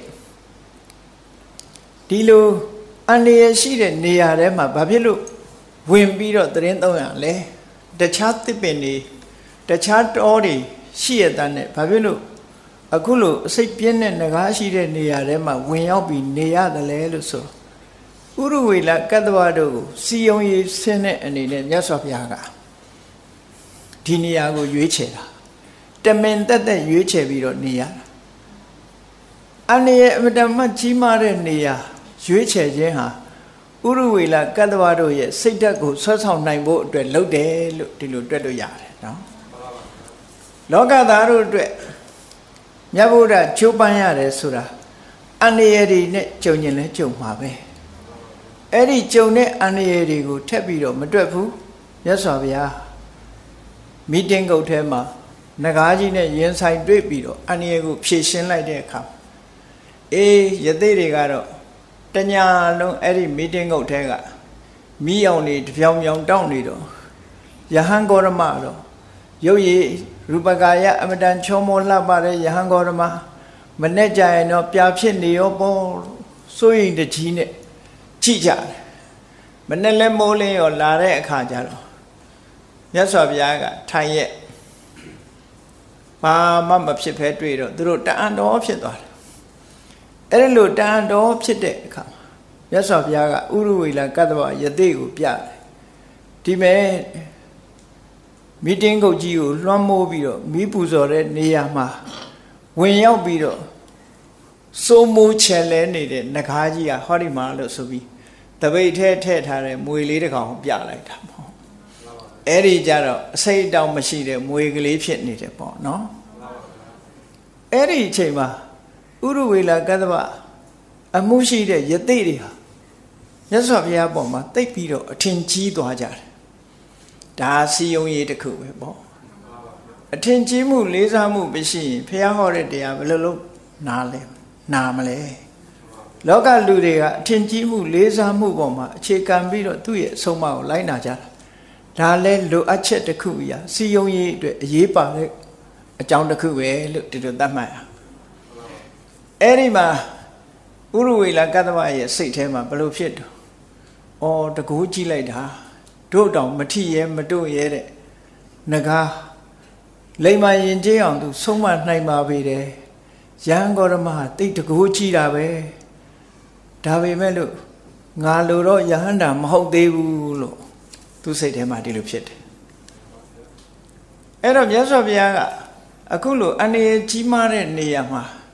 ဒီလိုအန္တရာယ်ရှိတဲ့နေရာထဲမှာဘာဖြစ်လို့ဝင်ပြီးတော့သတင်းသုံးရလဲတခြားသစ်ပင်တွေတခြားတောတွေရှိရတဲ့နဲ့ဘာဖြစ်လို့အခုလိုအစိတ်ပြင်းတဲ့နဂါးရှိတဲ့နေရာထဲမှာဝင်ရောက်ပြီးနေရတယ်လဲလို့ဆိုဥရဝေလကတ္တဝတို့ကိုစီယုံရေးဆင်းတဲ့အနေနဲ့မြတ်စွာဘုရားကဒီနေရာကိုရွေးချယ်တာတမင်တက်တက်ရွေးချယ်ပြီးတော့နေရတာအနေရဲ့အမတမကြီးမားတဲ့နေရာရွေးချယ်ခြင်းဟာဥရဝေလကတ္တဝတို့ရဲ့စိတ်ဓာတ်ကိုဆွဲဆောင်နိုင်ဖို့အတွက်လုပ်တယ်လို့ဒီလိုတွက်လို့ရတယ်နော်လောကသားတို့အတွက်မြတ်ဗုဒ္ဓကျိုးပန်းရတယ်ဆိုတာအန္တရာယ်တွေနဲ့ကြုံရင်လည်းကြုံမှာပဲအဲ့ဒီကြုံတဲ့အန္တရာယ်တွေကိုထက်ပြီးတော့မတွက်ဘူးမြတ်စွာဘုရားမီတင်းကုတ်ထဲမှာနဂါးကြီးနဲ့ရင်ဆိုင်တွေ့ပြီးတော့အန္တရာယ်ကိုဖြေရှင်းလိုက်တဲ့အခါယသိတွေကတော့တညာလုံးအဲ့ဒီမီတင်းကုတ်ထဲကမိအောင်နေတပြောင်ပြောင်တောင်းနေတော့ယဟန်ဂေါရမတော့ရုပ်ရည်ရူပကာယအမတန်ချောမောလှပတဲ့ယဟန်ဂေါရမမနဲ့ကြရင်တော့ပြာဖြစ်နေရောပေါ့စိုးရိမ်တကြီးနဲ့ကြည့်ကြတယ်မနဲ့လဲမိုးလင်းရောလာတဲ့အခါကျတော့မြတ်စွာဘုရားကထိုင်ရဲ့ဘာမှမဖြစ်ဖဲတွေ့တော့သူတို့တန်တော်ဖြစ်သွားတယ်အဲ့ဒီလိုတန်တော်ဖြစ်တဲ့အခါမြတ်စွာဘုရားကဥရဝေလကတ္တဝယသိကိုပြတယ်ဒီမဲ့မီတင်းကုတ်ကြီးကိုလွှမ်းမိုးပြီးတော့မီးပူဇော်တဲ့နေရာမှာဝင်ရောက်ပြီးတော့စိုးမိုးချဲလဲနေတဲ့နဂါးကြီးကဟောဒီမှာလို့ဆိုပြီးတပိတ်ထဲထည့်ထားတဲ့မွေလေးတစ်ကောင်ပြလိုက်တာပေါ့အဲ့ဒီကြတော့အစိတ်တောင်မရှိတဲ့မွေကလေးဖြစ်နေတယ်ပေါ့နော်အဲ့ဒီအချိန်မှာဥရဝေလကတ္တဝအမှုရှိတဲ့ယသိတွေဟာမြတ်စွာဘုရားပေါ်မှာတိတ်ပြီးတော့အထင်ကြီးသွားကြတယ်ဒါစီယုံရေးတစ်ခုပဲပေါ့အထင်ကြီးမှုလေးစားမှုမရှိရင်ဘုရားဟောတဲ့တရားဘယ်လိုလုပ်နာမလဲလောကလူတွေကအထင်ကြီးမှုလေးစားမှုပေါ်မှာအခြေခံပြီးတော့သူ့ရဲ့အဆုံးအမကိုလိုက်နာကြတာဒါလဲလိုအပ်ချက်တစ်ခုအရာစီယုံရေးအတွက်အရေးပါတဲ့အကြောင်းတစ်ခုပဲလို့ဒီလိုသတ်မှတ်ရအဲ့ဒီမှာဥရဝေလကတ္တဝရဲ့စိတ်ထဲမှာဘယ်လိုဖြစ်တော့တကူကြည့်လိုက်တာတို့တောင်မထိရဲမတို့ရဲတဲ့နဂါးလိမ္မာရင်ကျေးအောင်သူဆုံးမနိုင်ပါပေတယ်ယဟန်ဂေါရမဟာတိတ်တကူကြည့်တာပဲဒါပေမဲ့လို့ငါလိုတော့ယဟန္တာမဟုတ်သေးဘူးလို့သူစိတ်ထဲမှာဒီလိုဖြစ်တယ်အဲ့တော့မြတ်စွာဘုရားကအခုလိုအနေကြီးမားတဲ့နေရာမှာ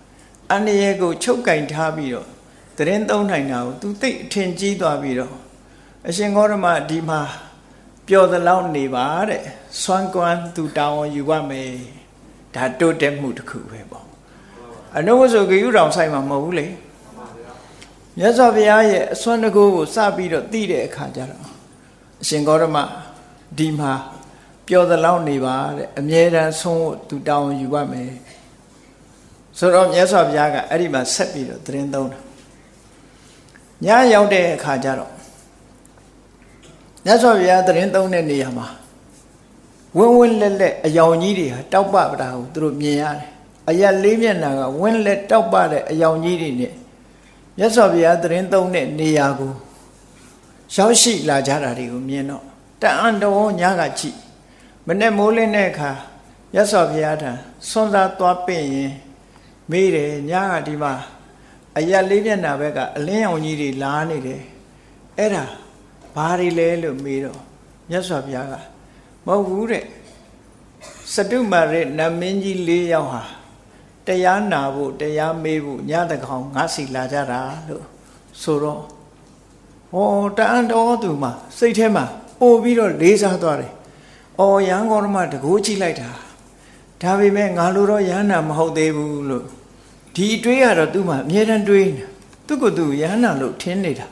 အန္တရာယ်ကိုချုပ်ကင်ထားပြီးတော့သတင်းသုံးနိုင်တာကိုသူသိအထင်ကြီးသွားပြီးတော့အရှင်ဂေါတမဒီမှာပျော်သလောက်နေပါတဲ့စွမ်းကွမ်းသူတောင်းယူရမယ်ဒါတိုးတက်မှုတစ်ခုပဲပေါ့အနုဝဇ္ဇဂယုတောင်ဆိုင်မှာမဟုတ်ဘူးလေမြတ်စွာဘုရားရဲ့အစွမ်းတကူကိုစပြီးတော့သိတဲ့အခါကျတော့အရှင်ဂေါတမဒီမှာပျော်သလောက်နေပါတဲ့အမြဲတမ်းဆုံးဖို့သူတောင်းယူရမယ်ဆိုတော့မြတ်စွာဘုရားကအဲ့ဒီမှာဆက်ပြီးတော့သတင်းသုံးတာညရောက်တဲ့အခါကျတော့မြတ်စွာဘုရားသတင်းသုံးတဲ့နေရာမှာဝင်းဝင်းလက်လက်အယောင်ကြီးတွေဟာတောက်ပပတာကိုသူတို့မြင်ရတယ်အရက်လေးမျက်နှာကဝင်းလက်တောက်ပတဲ့အယောင်ကြီးတွေနဲ့မြတ်စွာဘုရားသတင်းသုံးတဲ့နေရာကိုရောက်ရှိလာကြတာတွေကိုမြင်တော့တအံ့တော်ညကကြည့်မနေ့မိုးလင်းတဲ့အခါမြတ်စွာဘုရားထံဆွမ်းသာသွားပင့်ရင်မေးတယ်ညကဒီမှာအရက်လေးမျက်နှာဘက်ကအလင်းရောင်ကြီးတွေလာနေတယ်အဲ့ဒါဘာတွေလဲလို့မေးတော့မြတ်စွာဘုရားကမဟုတ်ဘူးတဲ့စတုမာရနမင်းကြီး၄ယောက်ဟာတရားနာဖို့တရားမေးဖို့ညတကောင်ငါစီလာကြတာလို့ဆိုတော့ဟောတအံ့တော်သူမှာစိတ်ထဲမှာပို့ပြီးတော့လေးစားသွားတယ်။အော်ရဟန်းဂေါတမတကိုးကြည့်လိုက်တာဒါပေမဲ့ငါလိုတော့ရဟန္တာမဟုတ်သေးဘူးလို့ဒီအတွေးကတော့သူ့မှာအမြဲတမ်းတွေးနေသူ့ကိုယ်သူရဟန္တာလို့ထင်နေတာ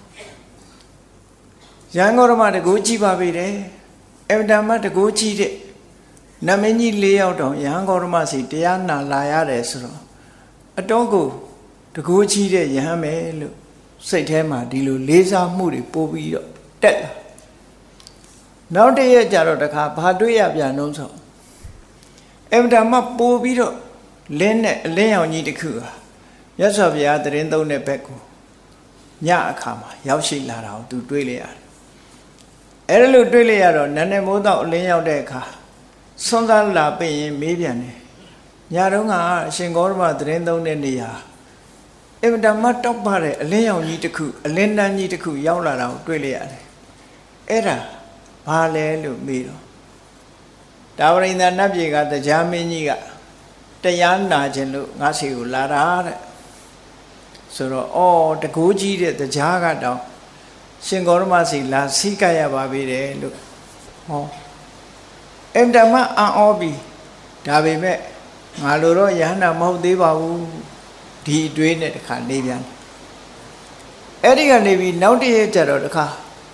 ရဟန်းဂေါတမတကိုးကြည့်ပါပြီတယ်အဗ္ဗဓမ္မတကိုးကြည့်တဲ့နမင်းကြီး၄ယောက်တောင်ရဟန်းဂေါတမစီတရားနာလာရတယ်ဆိုတော့အတော့ကိုတကိုးကြည့်တဲ့ရဟန်းပဲလို့စိတ်ထဲမှာဒီလိုလေးစားမှုတွေပို့ပြီးတော့တက်လာနောက်တရက်ကျတော့တခါဘာတွေ့ရပြန်တော့ဆိုအဗ္ဗဓမ္မပို့ပြီးတော့လင်းနဲ့အလင်းရောင်ကြီးတစ်ခုဟာမြတ်စွာဘုရားသတင်းသုံးတဲ့ဘက်ကိုညအခါမှာရောက်ရှိလာတာကိုသူတွေးလိုက်ရတယ်အဲ့ဒါလို့တွေးလိုက်ရတော့နန်းနဲ့မိုးတော့အလင်းရောက်တဲ့အခါဆွမ်းသားလာပြင်ရင်မေးပြန်တယ်ညတုန်းကအရှင်ဂေါတမသတင်းသုံးတဲ့နေရာအဗ္ဗဓမ္မတောက်ပါတဲ့အလင်းရောင်ကြီးတစ်ခုအလင်းတန်းကြီးတစ်ခုရောက်လာတာကိုတွေ့လိုက်ရတယ်အဲ့ဒါဘာလဲလို့မေးတော့တာဝရိန္ဒနတ်ပြည်ကတရားမင်းကြီးကတရားနာခြင်းလို့ငါစီကိုလာတာတဲ့ဆိုတော့အော်တကိုးကြီးတဲ့တရားကတော့ရှင်ဂေါတမစီလာစိကရပါပြီတယ်လို့ဟောအဗ္ဗဓမ္မအံ့ဩပြီဒါပေမဲ့ငါလိုတော့ယဟန္တာမဟုတ်သေးပါဘူးဒီအတွေးနဲ့တခါနေပြန်အဲ့ဒီကနေပြီးနောက်တရက်ကျတော့တခါ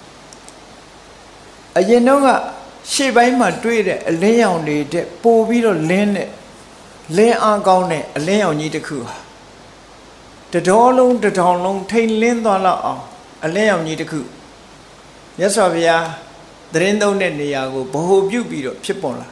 အရင်တော့ကရှေ့ပိုင်းမှာတွေ့တဲ့အလင်းရောင်တွေတဲ့ပို့ပြီးတော့လင်းတဲ့လင်းအားကောင်းတဲ့အလင်းရောင်ကြီးတစ်ခုဟာတတော်လုံးတထောင်လုံးထိန်လင်းသွားလောက်အောင်အလင်းရောင်ကြီးတစ်ခုမြတ်စွာဘုရားသတင်းသုံးတဲ့နေရာကိုဗဟိုပြုပြီးတော့ဖြစ်ပေါ်လာ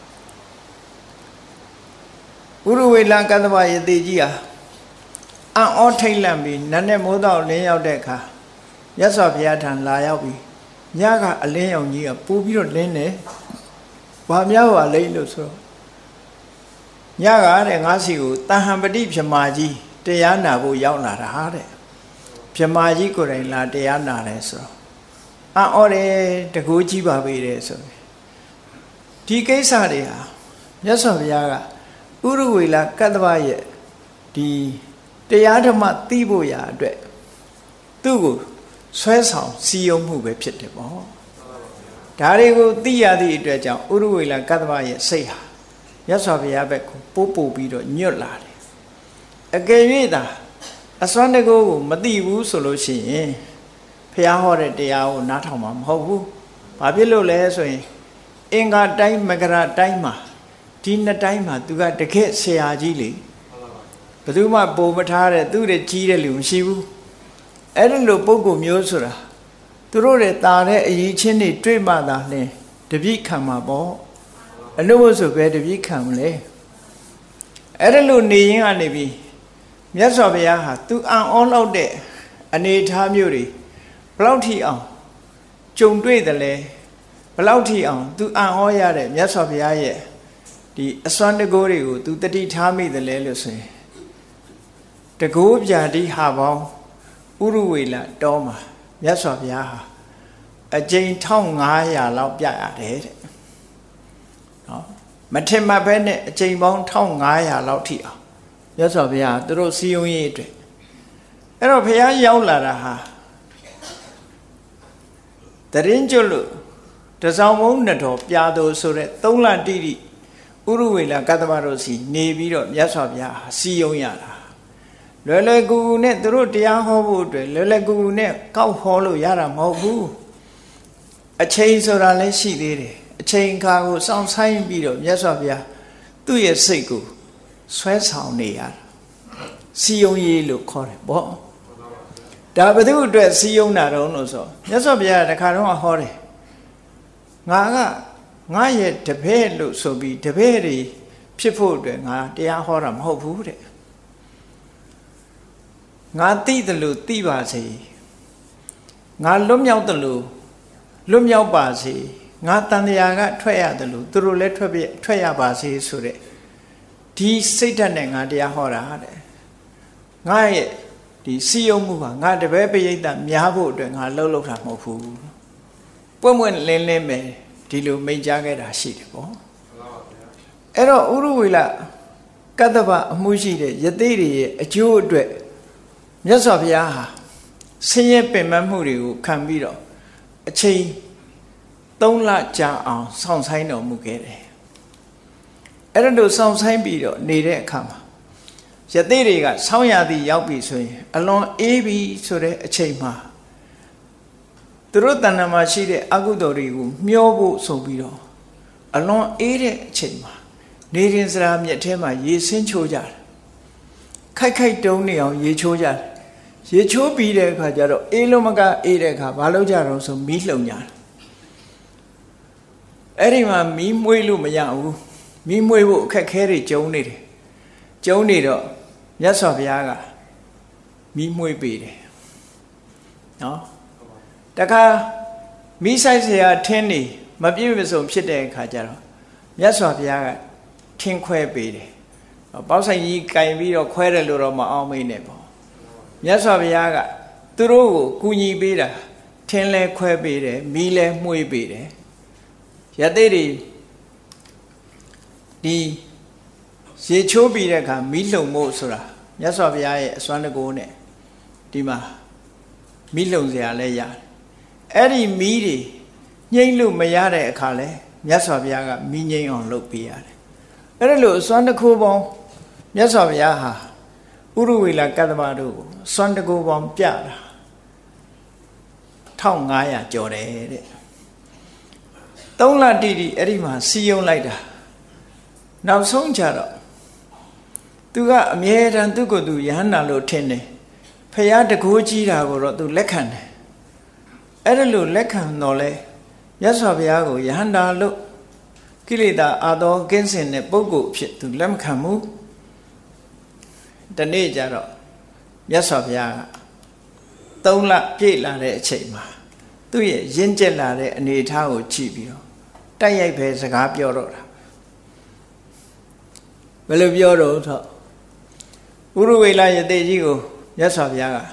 ဥရဝေလကတ္တဗယတိကြီးဟာအံ့ဩထိတ်လန့်ပြီးနတ်နဲ့မိုးတော့လင်းရောက်တဲ့အခါမြတ်စွာဘုရားထံလာရောက်ပြီးညကအလင်းရောင်ကြီးကပိုးပြီးတော့လင်းတယ်။ဘာများပါလိမ့်လို့ဆိုတော့ညကတဲ့ငါစီကိုတဟံပတိဗြဟ္မာကြီးတရားနာဖို့ရောက်လာတာတဲ့ဗြဟ္မာကြီးကိုယ်တိုင်လာတရားနာတယ်ဆိုတော့အံ့ဩတယ်တကူကြီးပါပေတယ်ဆိုဒီကိစ္စတွေဟာမြတ်စွာဘုရားကဥရဝေလကတ္တဗရဲ့ဒီတရားဓမ္မသိဖို့ရာအတွက်သူ့ကိုဆွဲဆောင်စီယုံမှုပဲဖြစ်တယ်ပေါ့ဒါတွေကိုသိရသည့်အတွက်ကြောင့်ဥရဝေလကတ္တဗရဲ့စိတ်ဟာမြတ်စွာဘုရားဘက်ကိုပို့ပြီးတော့ညွတ်လာတယ်အကယ်၍သာအစွမ်းတကူကိုမသိဘူးဆိုလို့ရှိရင်ဘုရားဟောတဲ့တရားကိုနားထောင်မှာမဟုတ်ဘူးဘာဖြစ်လို့လဲဆိုရင်အင်္ဂါတိုင်းမကရတိုင်းမှာဒီနှစ်တိုင်းမှာသူကတကယ့်ဆရာကြီးလေဘယ်သူမှပုံမထားတဲ့သူ့ရဲ့ကြီးတဲ့လူမရှိဘူးအဲ့ဒီလိုပုဂ္ဂိုလ်မျိုးဆိုတာသူတို့ရဲ့တာတဲ့အရေးချင်းတွေတွေ့မှသာလဲတပိခံမှာပေါ့အလို့ဆိုပဲတပိခံမလဲအဲ့ဒီလိုနေရင်ကနေပြီးမြတ်စွာဘုရားဟာသူအံ့ဩလောက်တဲ့အနေထားမျိုးတွေဘလောက်ထိအောင်ကြုံတွေ့တယ်လဲဘလောက်ထိအောင်သူအံ့ဩရတဲ့မြတ်စွာဘုရားရဲ့ဒီအစွမ်းတကိုးတွေကိုသူတတိထားမိတယ်လဲလို့ဆိုရင်တကိုးပြာတိဟာပေါင်းဥရဝေလတောမှာမြတ်စွာဘုရားဟာအကျိန်1500လောက်ပြရတယ်တဲ့နော်မထင်မှတ်ပဲနဲ့အကျိန်ပေါင်း1500လောက်ထိအောင်မြတ်စွာဘုရားသူတို့စီယုံရေးအတွက်အဲ့တော့ဘုရားရောက်လာတာဟာတရင်ကျွလို့တစောင်းမုံနှစ်တော်ပြာတော်ဆိုတဲ့3 လတိတိဥရဝေလကတ္တမတို့စီနေပြီးတော့မြတ်စွာဘုရားစီယုံရတာလွယ်လွယ်ကူကူနဲ့သူတို့တရားဟောဖို့အတွက်လွယ်လွယ်ကူကူနဲ့ကောက်ဟောလို့ရတာမဟုတ်ဘူးအချိန်ဆိုတာလည်းရှိသေးတယ်အချိန်ခါကိုစောင့်ဆိုင်ပြီးတော့မြတ်စွာဘုရားသူ့ရဲ့စိတ်ကိုဆွဲဆောင်နေရတာစီယုံရေးလို့ခေါ်တယ်ပေါ့ဒါဘယ်သူအတွက်စီယုံတာတုံးလို့ဆိုမြတ်စွာဘုရားတခါတော့ဟောတယ်ငါရဲ့တပည့်လို့ဆိုပြီးတပည့်တွေဖြစ်ဖို့အတွက်ငါတရားဟောတာမဟုတ်ဘူးတဲ့ငါသိတယ်လို့သိပါစေငါလွတ်မြောက်တယ်လို့လွတ်မြောက်ပါစေငါတန်တရားကထွက်ရတယ်လို့သူတို့လည်းထွက်ရပါစေဆိုတဲ့ဒီစိတ်ဓာတ်နဲ့ငါတရားဟောတာတဲ့ငါရဲ့ဒီစီယုံမှုကငါတပည့်ပရိသတ်များဖို့အတွက်ငါလှုပ်တာမဟုတ်ဘူးပွင့်ပွင့်လင်းလင်းပဲဒီလိုမိန့်ကြားခဲ့တာရှိတယ်ပေါ့အဲ့တော့ဥရဝေလကတ္တဗအမှုရှိတဲ့ယသိတွေရဲ့အကျိုးအတွက်မြတ်စွာဘုရားဟာဆင်းရဲပင်ပန်းမှုတွေကိုခံပြီးတော့အချိန်3 လကြာအောင်စောင့်ဆိုင်တော်မူခဲ့တယ်အဲ့ဒါလို့စောင့်ဆိုင်ပြီးတော့နေတဲ့အခါမှာယသိတွေကဆောင်းရာသီရောက်ပြီဆိုရင်အလွန်အေးပြီဆိုတဲ့အချိန်မှာသူတို့တဏ္ဍာမှာရှိတဲ့အကုသိုလ်တွေကိုမျောဖို့ဆိုပြီးတော့အလွန်အေးတဲ့အချိန်မှာနေရင်စရာမြက်ထဲမှာရေဆင်းချိုးကြတယ်ခိုက်ခိုက်တုံးနေအောင်ရေချိုးကြတယ်ရေချိုးပြီးတဲ့အခါကျတော့အေးလုံးမကအေးတဲ့အခါဘာလုပ်ကြတော့ဆိုမီးလှုံကြတယ်အဲ့ဒီမှာမီးမွေးလို့မရဘူးမီးမွေးဖို့အခက်ခဲတွေကျုံနေတယ်ကျုံနေတော့မြတ်စွာဘုရားကမီးမွေးပေးတယ်နော်တခါမီးဆိုင်เสียထင်းနေမပြည့်မစုံဖြစ်တဲ့အခါကျတော့မြတ်စွာဘုရားကထင်းခွဲပေးတယ်ပေါက်ဆိုင်ကြီးကင်ပြီးတော့ခွဲတယ်လို့တော့မအောင်မေးနဲ့ပေါ့မြတ်စွာဘုရားကသူတို့ကိုကူညီပေးတာထင်းလဲခွဲပေးတယ်မီးလဲမှုေးပေးတယ်ယသိတွေဒီရေချိုးပြီးတဲ့အခါမီးလှုံဖို့ဆိုတာမြတ်စွာဘုရားရဲ့အစွမ်းတကူနဲ့ဒီမှာမီးလှုံเสียလဲရတယ်အဲ့ဒီမီးတွေငြိမ့်လို့မရတဲ့အခါလဲမြတ်စွာဘုရားကမီးငြိမ့်အောင်လုပ်ပေးရတယ်အဲ့ဒါလို့အစွမ်းတကူပေါင်းမြတ်စွာဘုရားဟာဥရဝေလကတ္တမတို့ကိုစွမ်းတကူပေါင်းပြတာ1500ကျော်တယ်တဲ့3 လတိတိအဲ့ဒီမှာစီယုံလိုက်တာနောက်ဆုံးကြတော့သူကအမြဲတမ်းသူ့ကိုယ်သူယဟန္တာလို့ထင်တယ်ဖရာတကိုးကြီးတာကိုတော့သူလက်ခံတယ်အဲ့ဒါလို့လက်ခံတော့လဲမြတ်စွာဘုရားကိုယဟန္တာလို့ကိလေသာအာသောကင်းစင်တဲ့ပုဂ္ဂိုလ်ဖြစ်သူလက်မခံဘူးဒီနေ့ကျတော့မြတ်စွာဘုရားက3 လပြည့်လာတဲ့အချိန်မှာသူ့ရဲ့ရင့်ကျက်လာတဲ့အနေအထားကိုကြည့်ပြီးတော့တိုက်ရိုက်ပဲစကားပြောတော့တာဘယ်လိုပြောတော့ဆိုဥရဝေလယသိကြီးကိုမြတ်စွာဘုရားက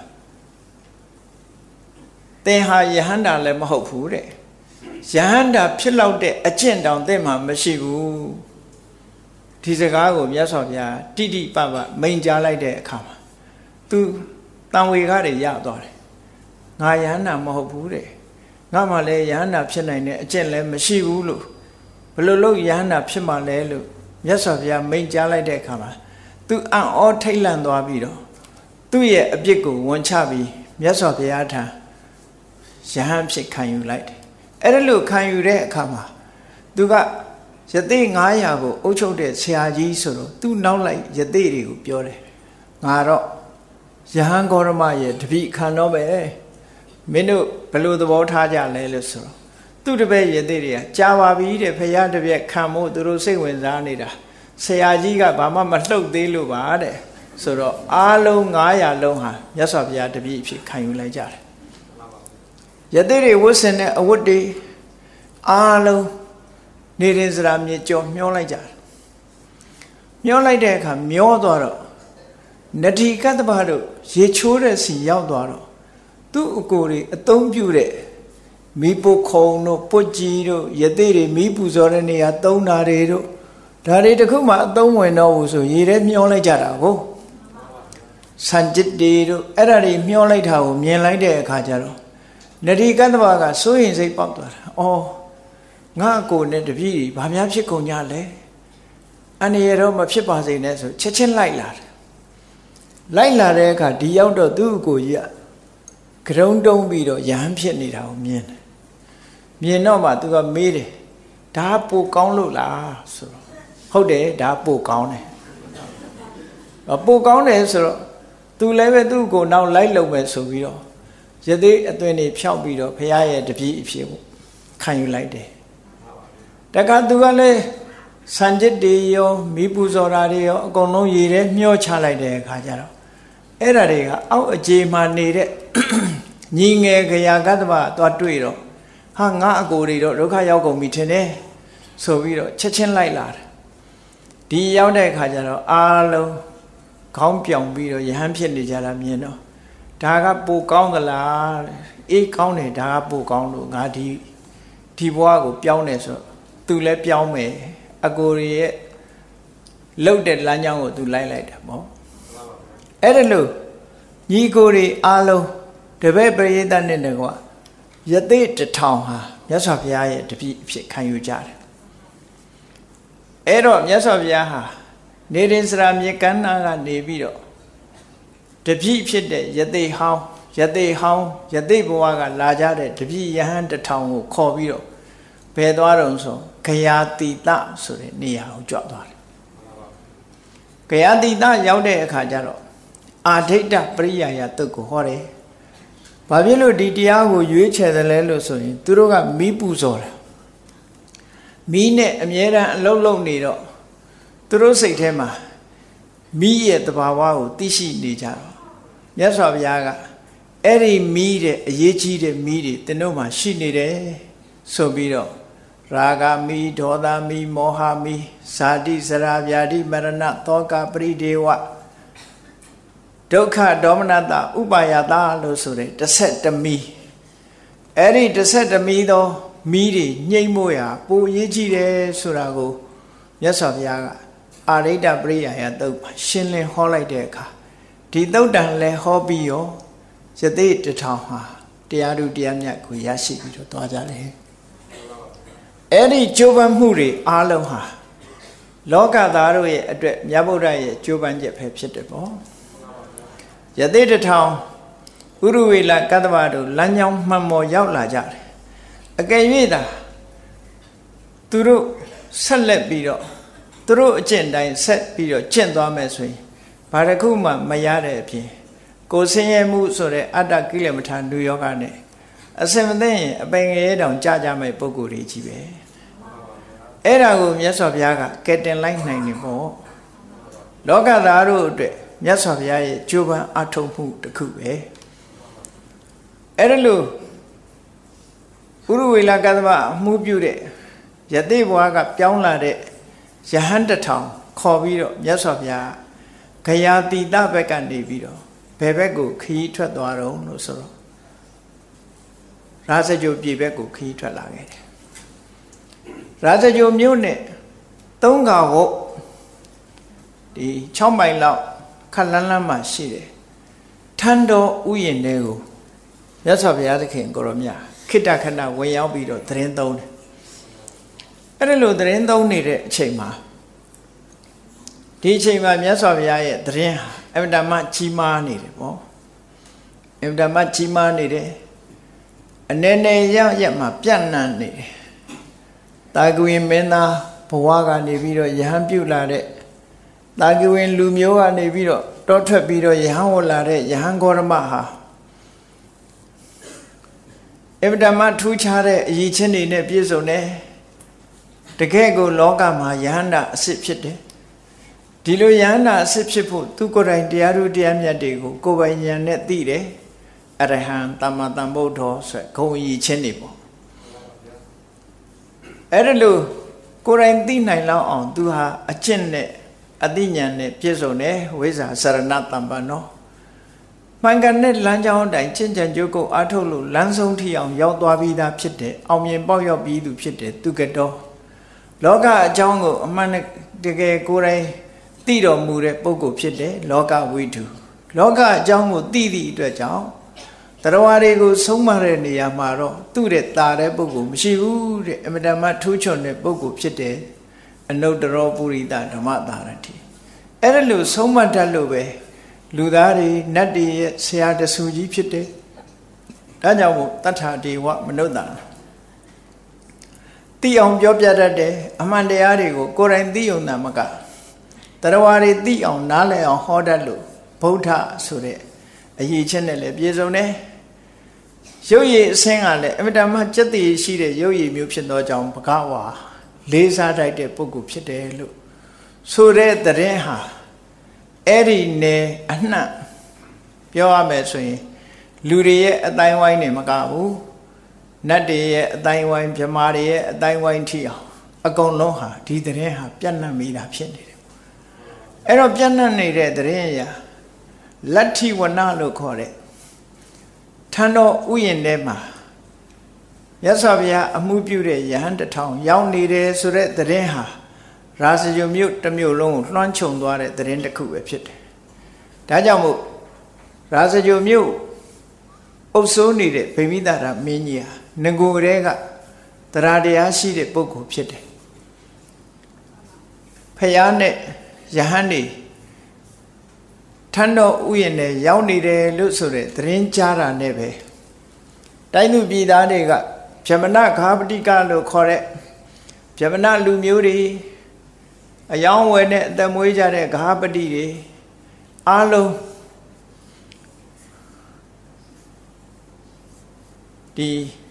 သင်ဟာယဟန္တာလည်းမဟုတ်ဘူးတဲ့ယဟန္တာဖြစ်လောက်တဲ့အကျင့်တောင်သင်မှာမရှိဘူးဒီစကားကိုမြတ်စွာဘုရားတိတိပပမိန်ကြားလိုက်တဲ့အခါမှာသူတန်ဝေကားတွေရသွားတယ်ငါယဟန္တာမဟုတ်ဘူးတဲ့ငါမှလည်းယဟန္တာဖြစ်နိုင်တဲ့အကျင့်လည်းမရှိဘူးလို့ဘယ်လိုလုပ်ယဟန္တာဖြစ်မှလဲလို့မြတ်စွာဘုရားမိန်ကြားလိုက်တဲ့အခါမှာသူအံ့ဩထိတ်လန့်သွားပြီးတော့သူ့ရဲ့အပြစ်ကိုဝန်ချပြီးမြတ်စွာဘုရားထံယဟန်ဖြစ်ခံယူလိုက်တယ်အဲ့ဒါလို့ခံယူတဲ့အခါမှာသူကယသိ900ကိုအုပ်ချုပ်တဲ့ဆရာကြီးဆိုတော့သူနောက်လိုက်ယသိတွေကိုပြောတယ်ငါတော့ယဟန်ဂေါရမရဲ့တပည့်ခံတော့ပဲမင်းတို့ဘယ်လိုသဘောထားကြလဲလို့ဆိုတော့သူတပည့်ယသိတွေကကြာပါပြီတဲ့ဖရာတပည့်ခံဖို့သူတို့စိတ်ဝင်စားနေတာဆရာကြီးကဘာမှမလှုပ်သေးလို့ပါတဲ့ဆိုတော့အားလုံး900လုံးဟာမြတ်စွာဘုရားတပည့်ဖြစ်ခံယူလိုက်ကြတယ်ယသိတွေဝတ်ဆင်တဲ့အဝတ်တွေအားလုံးနေရင်စရာမြေကြော်မျောလိုက်ကြတယ်မျောလိုက်တဲ့အခါမျောသွားတော့နတိကတ္တဗတို့ရေချိုးတဲ့စီရောက်သွားတော့သူ့အကိုတွေအသုံးပြုတဲ့မီးပုခုံတို့ပုတ်ကြီးတို့ယသိတွေမီးပူဇော်တဲ့နေရာသုံးတာတွေတို့ဒါတွေတခုမှအသုံးဝင်တော့ဘူးဆိုရေထဲမျောလိုက်ကြတာကို san chit đi rồi ở đây miêu lấy thầu miền lấy để khá cho rồi nè đi cái đó cái số hình xây bọc rồi ngã cổ nè để vì bà mẹ biết cô nhà lấy anh ấy rồi mà biết bao gì nè rồi chết lại là đấy cả đi ao đó tu cổ gì ạ cái đông bị rồi giảm biết đi đâu miền nó mà tôi có mê đấy đã bù con luôn là không để đã bù con này bù con này rồi tôi lấy về tôi cổ nào lấy lâu về số bị đó giờ thì tôi này phiêu bị đó phải ai để bị phiêu khai lấy đấy đại ca tôi cái này san chết đi yo mi bù giờ ra đi yo con nó gì đấy miêu trả lại đấy khai ra đó ấy là đấy cả áo chỉ mà này đấy nhìn nghe cái nhà cái đó toàn đuổi rồi hàng ngã cổ đi rồi khai giao cổ mi thế này số bị đó chết lại là đi giao đấy khai ra đó alo không pion bị rồi ham phiền đi ra làm gì đó đã cái bù con cái là ít con này đã bù con rồi ngã thì bua của pion này rồi tôi lấy pion mày cô đi lâu đẹp là nhau của tôi lấy được bó ấy là luôn như cô đi alo để về bây giờ ta nên được quá giờ tới trực thăng ha nhớ sao bây giờ để bị khai yêu cha ấy rồi nhớ sao bây giờ ha nếu đến sớm như cán là để bị đó để bịဖြစ်တဲ့ယသိဟောင်းယသိဘဝကလာကြတဲ့တပည့်ယဟန်တစ်ထောင်ကိုခေါ်ပြီးတော့ဘယ်သွားတော့ဆိုဂယာတိတဆိုတဲ့နေရာကိုကြွသွားတယ်ဂယာတိတရောက်တဲ့အခါကျတော့အာဒိဋ္ဌပရိယာယတုတ်ကိုဟောတယ်ဘာဖြစ်လို့ဒီတရားကိုရွေးချယ်တယ်လဲလို့ဆိုရင်သူတို့ကမီးပူဇော်တယ်မီးနဲ့အမြဲတမ်းအလုံးလုံးနေတော့သူတို့စိတ်ထဲမှာမီးရဲ့တဘာဝကိုသိရှိနေကြတော့မြတ်စွာဘုရားကအဲ့ဒီမီးတဲ့အရေးကြီးတဲ့မီးတွေသင်တို့မှာရှိနေတယ်ဆိုပြီးတော့ရာဂမီးဒေါသမီးမောဟမီးဇာတိစရာဗျာတိမရဏသောကပရိဒေဝဒုက္ခဒေါမနတဥပါယတလို့ဆိုတဲ့11မီးအဲ့ဒီ11မီးသောမီးတွေညှိမ့်မို့ရပိုအရေးကြီးတယ်ဆိုတာကိုမြတ်စွာဘုရားကအာရိတ္တပရိယာယတုတ်ရှင်းလင်းဟောလိုက်တဲ့အခါဒီတုတ်တန်လဲဟောပြီးရောယသိတစ်ထောင်ဟာတရားဓုတရားမြတ်ကိုရရှိပြီးတော့သွားကြတယ်အဲ့ဒီကြိုးပမ်းမှုတွေအားလုံးဟာလောကသားတို့ရဲ့အတွက်မြတ်ဗုဒ္ဓရဲ့ကြိုးပမ်းချက်ပဲဖြစ်တယ်ပေါ့ယသိတစ်ထောင်ဥရဝေလကတ္တဗတို့လမ်းကြောင်းမှန်ပေါ်ရောက်လာကြတယ်အကယ်၍သာသူတို့ဆက်လက်ပြီးတော့သူတို့အကျင့်တိုင်းဆက်ပြီးတော့ကျင့်သွားမယ်ဆိုရင်ဘာတစ်ခုမှမရတဲ့အပြင်ကိုယ်ဆင်းရဲမှုဆိုတဲ့အတ္တကိလေသာနုယောဂနဲ့အစင်မသိရင်အပင်ငယ်တောင်ကြာကြမဲ့ပုံကိုယ်တွေကြီးပဲအဲ့ဒါကိုမြတ်စွာဘုရားကကဲတင်လိုက်နိုင်တယ်ပေါ့လောကသားတို့အတွက်မြတ်စွာဘုရားရဲ့ကြိုးပမ်းအထောက်မှုတစ်ခုပဲအဲ့ဒါလို့ဥရဝေလကတ္တဗအမှုပြုတဲ့ယသိဘဝကပြောင်းလာတဲ့ယဟန်တစ်ထောင်ခေါ်ပြီးတော့မြတ်စွာဘုရားဂယာတိတဘက်ကနေပြီးတော့ဘယ်ဘက်ကိုခရီးထွက်သွားတော့လို့ဆိုတော့ရာဇဂိုပြည်ဘက်ကိုခရီးထွက်လာခဲ့တယ်ရာဇဂိုမြို့နဲ့3ခါဟုတ်ဒီ6မိုင်လောက်ခက်လန်းလန်းမှရှိတယ်ထန်းတော်ဥယျာဉ်တွေကိုမြတ်စွာဘုရားသခင်ကိုရောမြတ်ခိတ္တခဏဝင်ရောက်ပြီးတော့သတင်းသုံးတယ်အဲ့ဒါလို့သတင်းသုံးနေတဲ့အချိန်မှာဒီအချိန်မှာမြတ်စွာဘုရားရဲ့သတင်းဟာအမြဲတမ်းကြီးမားနေတယ်ပေါ့အမြဲတမ်းကြီးမားနေတယ်အနေနဲ့ရက်မှာပြန့်နှံ့နေတယ်တာဂဝင်မင်းသားဘဝကနေပြီးတော့ယဟန်ပြုလာတဲ့တာဂဝင်လူမျိုးကနေပြီးတော့တောထွက်ပြီးတော့ယဟန်ဝလာတဲ့ယဟန်ဂေါရမဟာအမြဲတမ်းထူးခြားတဲ့အရေးချင်းတွေနဲ့ပြည့်စုံတယ်တကယ်ကိုလောကမှာယဟန္တာအစစ်ဖြစ်တယ်ဒီလိုယဟန္တာအစစ်ဖြစ်ဖို့သူကိုယ်တိုင်တရားဓုတရားမြတ်တွေကိုကိုယ်ပိုင်ဉာဏ်နဲ့သိတယ်အရဟံသမ္မာသမ္ဗုဒ္ဓောဆိုဂုဏ်အရေးချင်းတွေပေါ့အဲ့ဒါလို့ကိုယ်တိုင်သိနိုင်လောက်အောင်သူဟာအကျင့်နဲ့အသိဉာဏ်နဲ့ပြည့်စုံတယ်ဝိဇ္ဇာစရဏတမ္ပနောမှန်ကန်တဲ့လမ်းကြောင်းအတိုင်းကျင့်ကြံကြိုးကုပ်အားထုတ်လို့လမ်းဆုံးထိအောင်ရောက်သွားပြီးသားဖြစ်တယ်အောင်မြင်ပေါက်ရောက်ပြီးသူဖြစ်တယ်သူကတော်လောကအကြောင်းကိုအမှန်တကယ်ကိုယ်တိုင်သိတော်မူတဲ့ပုဂ္ဂိုလ်ဖြစ်တယ်လောကဝိတုလောကအကြောင်းကိုသိသည့်အတွက်ကြောင့်တရားတွေကိုဆုံးမတဲ့နေရာမှာတော့သူ့တဲ့တာတဲ့ပုဂ္ဂိုလ်မရှိဘူးတဲ့အမတမထူးချွန်တဲ့ပုဂ္ဂိုလ်ဖြစ်တယ်အနုတ္တရောပုရိသဓမ္မတာရတိအဲ့ဒါလို့ဆုံးမတတ်လို့ပဲလူသားတွေနတ်တွေရဲ့ဆရာတဆူကြီးဖြစ်တယ်ဒါကြောင့်မို့တထာဒေဝမနုဿာသိအောင်ပြောပြတတ်တယ်အမှန်တရားတွေကိုကိုယ်တိုင်သိုံသာမကတရားတွေသိအောင်နားလည်အောင်ဟောတတ်လို့ဗုဒ္ဓဆိုတဲ့အရေးချင်းနဲ့လည်းပြည့်စုံတယ်ရုပ်ရည်အစင်းကလည်းအမြဲတမ်းစက်တည်ရှိတဲ့ရုပ်ရည်မျိုးဖြစ်သောကြောင့်ဘဂဝါလေးစားတတ်တဲ့ပုဂ္ဂိုလ်ဖြစ်တယ်လို့ဆိုတဲ့တဲ့ဟာအဲ့ဒီနဲ့အနှံ့ပြောရမယ်ဆိုရင်လူတွေရဲ့အတိုင်းဝိုင်းနေမကဘူးနတ်တွေရဲ့အတိုင်းဝိုင်းမြမာတွေရဲ့အတိုင်းဝိုင်းထိအောင်အကုန်လုံးဟာဒီတဲ့ဟာပြန့်နှံ့မိတာဖြစ်နေတယ်အဲ့တော့ပြန့်နှံ့နေတဲ့တဲ့ရာလတ္ထိဝနလို့ခေါ်တဲ့ထံတော်ဥယျာဉ်ထဲမှာမြတ်စွာဘုရားအမှုပြုတဲ့ယဟန်တစ်ထောင်ရောက်နေတယ်ဆိုတဲ့တဲ့ဟာရာဇဂုမြို့တစ်မြို့လုံးကိုလွှမ်းခြုံသွားတဲ့တဲ့တစ်ခုပဲဖြစ်တယ်ဒါကြောင့်မို့ရာဇဂုမြို့အုပ်စိုးနေတဲ့ဗိမိတာရမင်းကြီးဟာငကိုယ်တည်းကတရားတရားရှိတဲ့ပုဂ္ဂိုလ်ဖြစ်တယ်ဖယားနဲ့ယဟန်နေထံတော်ဥယျာဉ်နဲ့ရောက်နေတယ်လို့ဆိုတဲ့သတင်းကြားတာနဲ့ပဲတိုင်းသူပြည်သားတွေကဗြဟ္မဏဂါပတိကလို့ခေါ်တဲ့ဗြဟ္မဏလူမျိုးတွေအယောင်းဝယ်နဲ့အသက်မွေးကြတဲ့ဂါပတိတွေအားလုံးဒီ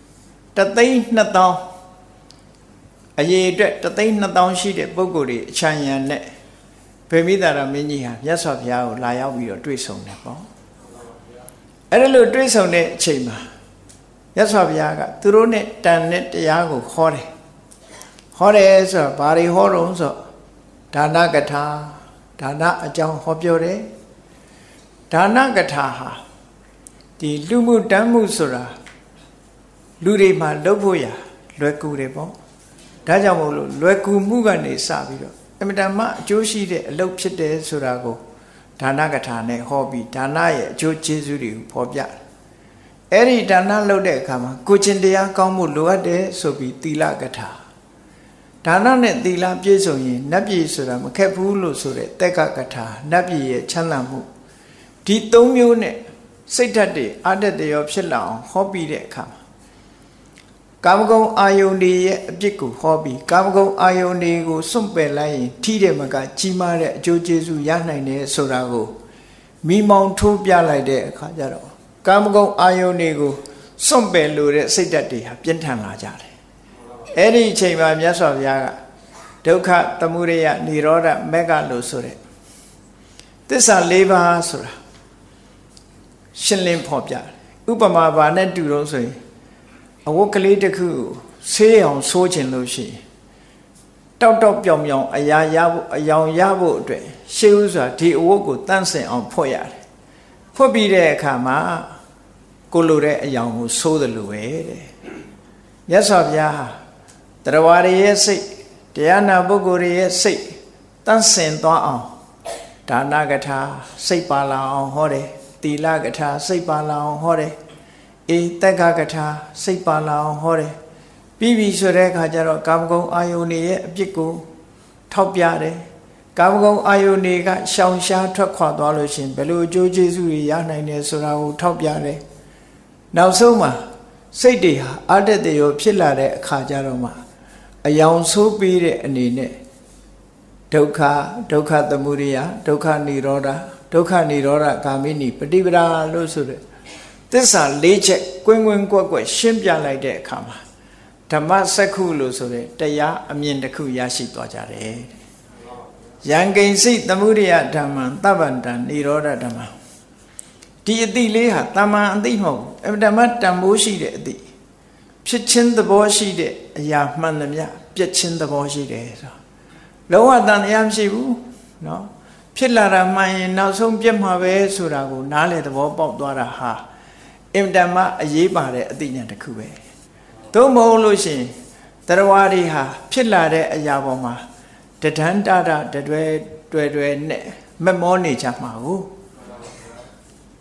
1,200,000အရေအတွက်1,200,000ရှိတဲ့ပုဂ္ဂိုလ်တွေအချမ်းရံနဲ့ဗေမိတာရမင်းကြီးဟာမြတ်စွာဘုရားကိုလာရောက်ပြီးတော့တွေ့ဆုံတယ်ပေါ့အဲ့ဒါလို့တွေ့ဆုံတဲ့အချိန်မှာမြတ်စွာဘုရားကသူတို့နဲ့တန်တဲ့တရားကိုဟောတယ်ဆိုတော့ဘာတွေဟောတော့ဆိုဒါနကထာဒါနအကြောင်းဟောပြောတယ်ဒါနကထာဟာဒီလူမှုတမ်းမှုဆိုတာလူတွေမှာလုပ်ဖို့ရလွယ်ကူတယ်ပေါ့ဒါကြောင့်မို့လို့လွယ်ကူမှုကနေစပြီးတော့အမြဲတမ်းအကျိုးရှိတဲ့အလုပ်ဖြစ်တယ်ဆိုတာကိုဒါနကထာနဲ့ဟောပြီးဒါနရဲ့အကျိုးကျေးဇူးတွေကိုဖော်ပြတယ်အဲ့ဒီဒါနလုပ်တဲ့အခါမှာကိုချင်းတရားကောင်းမှုလိုအပ်တယ်ဆိုပြီးသီလကထာဒါနနဲ့သီလပြည့်စုံရင်နတ်ပြည်ဆိုတာမခက်ဘူးလို့ဆိုတဲ့တက်ကကထာနတ်ပြည်ရဲ့ချမ်းသာမှုဒီ၃မျိုးနဲ့စိတ်ဓာတ်တွေအတ္တတရောဖြစ်လာအောင်ဟောပြီးတဲ့အခါကာမဂုဏ်အာယုန်တွေရဲ့အပြစ်ကိုဟောပြီးကာမဂုဏ်အာယုန်တွေကိုစွန့်ပယ်လိုက်ရင်ထိတယ်မကကြီးမားတဲ့အကျိုးကျေးဇူးရနိုင်တယ်ဆိုတာကိုမိမောင်းထိုးပြလိုက်တဲ့အခါကျတော့ကာမဂုဏ်အာယုန်တွေကိုစွန့်ပယ်လို့တဲ့စိတ်ဓာတ်တွေဟာပြင်းထန်လာကြတယ်အဲ့ဒီအချိန်မှာမြတ်စွာဘုရားကဒုက္ခသမုဒယនិရောဓမဂ္ဂလို့ဆိုတဲ့သစ္စာ၄ပါးဆိုတာရှင်းလင်းဖော်ပြတယ်ဥပမာဘာနဲ့တူတော့ဆိုရင်အဝတ်ကလေးတစ်ခုဆေးအောင်ဆိုးခြင်းလို့ရှိရင်တောက်တောက်ပြောင်ပြောင်အရာရဖို့အယောင်ရဖို့အတွက်ရှေးဥစွာဒီအဝတ်ကိုတန့်စင်အောင်ဖွက်ရတယ်ဖွက်ပြီးတဲ့အခါမှာကိုလိုတဲ့အယောင်ကိုဆိုးတယ်လို့ပဲတဲ့မြတ်စွာဘုရားဟာတရားဝါတွေရဲ့စိတ်တရားနာပုဂ္ဂိုလ်တွေရဲ့စိတ်တန့်စင်သွားအောင်ဒါနကထာစိတ်ပါလာအောင်ဟောတယ်သီလကထာစိတ်ပါလာအောင်ဟောတယ်တက္ကကထာစိတ်ပါလာအောင်ဟောတယ်ပြီးပြီဆိုတဲ့အခါကျတော့ကာမဂုဏ်အာယုန်ရဲ့အပြစ်ကိုထောက်ပြတယ်ကာမဂုဏ်အာယုန်ကရှောင်ရှားထွက်ခွာသွားလို့ရှင်ဘယ်လိုအကျိုးကျေးဇူးတွေရနိုင်တယ်ဆိုတာကိုထောက်ပြတယ်နောက်ဆုံးမှာစိတ်တွေဟာအတ္တတရောဖြစ်လာတဲ့အခါကျတော့မှအယောင်ဆိုးပြီးတဲ့အနေနဲ့ဒုက္ခသမုဒယဒုက္ခនិရောဓဒုက္ခនិရောဓဂ ामिनी ပฏิပဒါလို့ဆိုတဲ့သစ္စာ၄ချက်ကွင်းကွင်းကွက်ကွက်ရှင်းပြလိုက်တဲ့အခါမှာဓမ္မစက္ခုလို့ဆိုတဲ့တရားအမြင်တစ်ခုရရှိသွားကြတယ်ယံကိဉ္စိသမုဒယဓမ္မံသဗ္ဗန္တံនិရောဓဓမ္မံဒီအတိလေးဟာတမန်အသိမဟုတ်ဘူးဓမ္မတန်ဖိုးရှိတဲ့အတိဖြစ်ချင်းသဘောရှိတဲ့အရာမှန်သမျှပြည့်ချင်းသဘောရှိတယ်ဆိုလုံးဝတန်တရားမရှိဘူးနော်ဖြစ်လာတာမှန်ရင်နောက်ဆုံးပြတ်မှာပဲဆိုတာကိုနားလေသဘောပေါက်သွားတာဟာအင်တမအရေးပါတဲ့အသိဉာဏ်တစ်ခုပဲသို့မဟုတ်လို့ရှိရင်တရားဝါတွေဟာဖြစ်လာတဲ့အရာပေါ်မှာတဒန်းတတတွဲနဲ့မမောနေကြမှာကို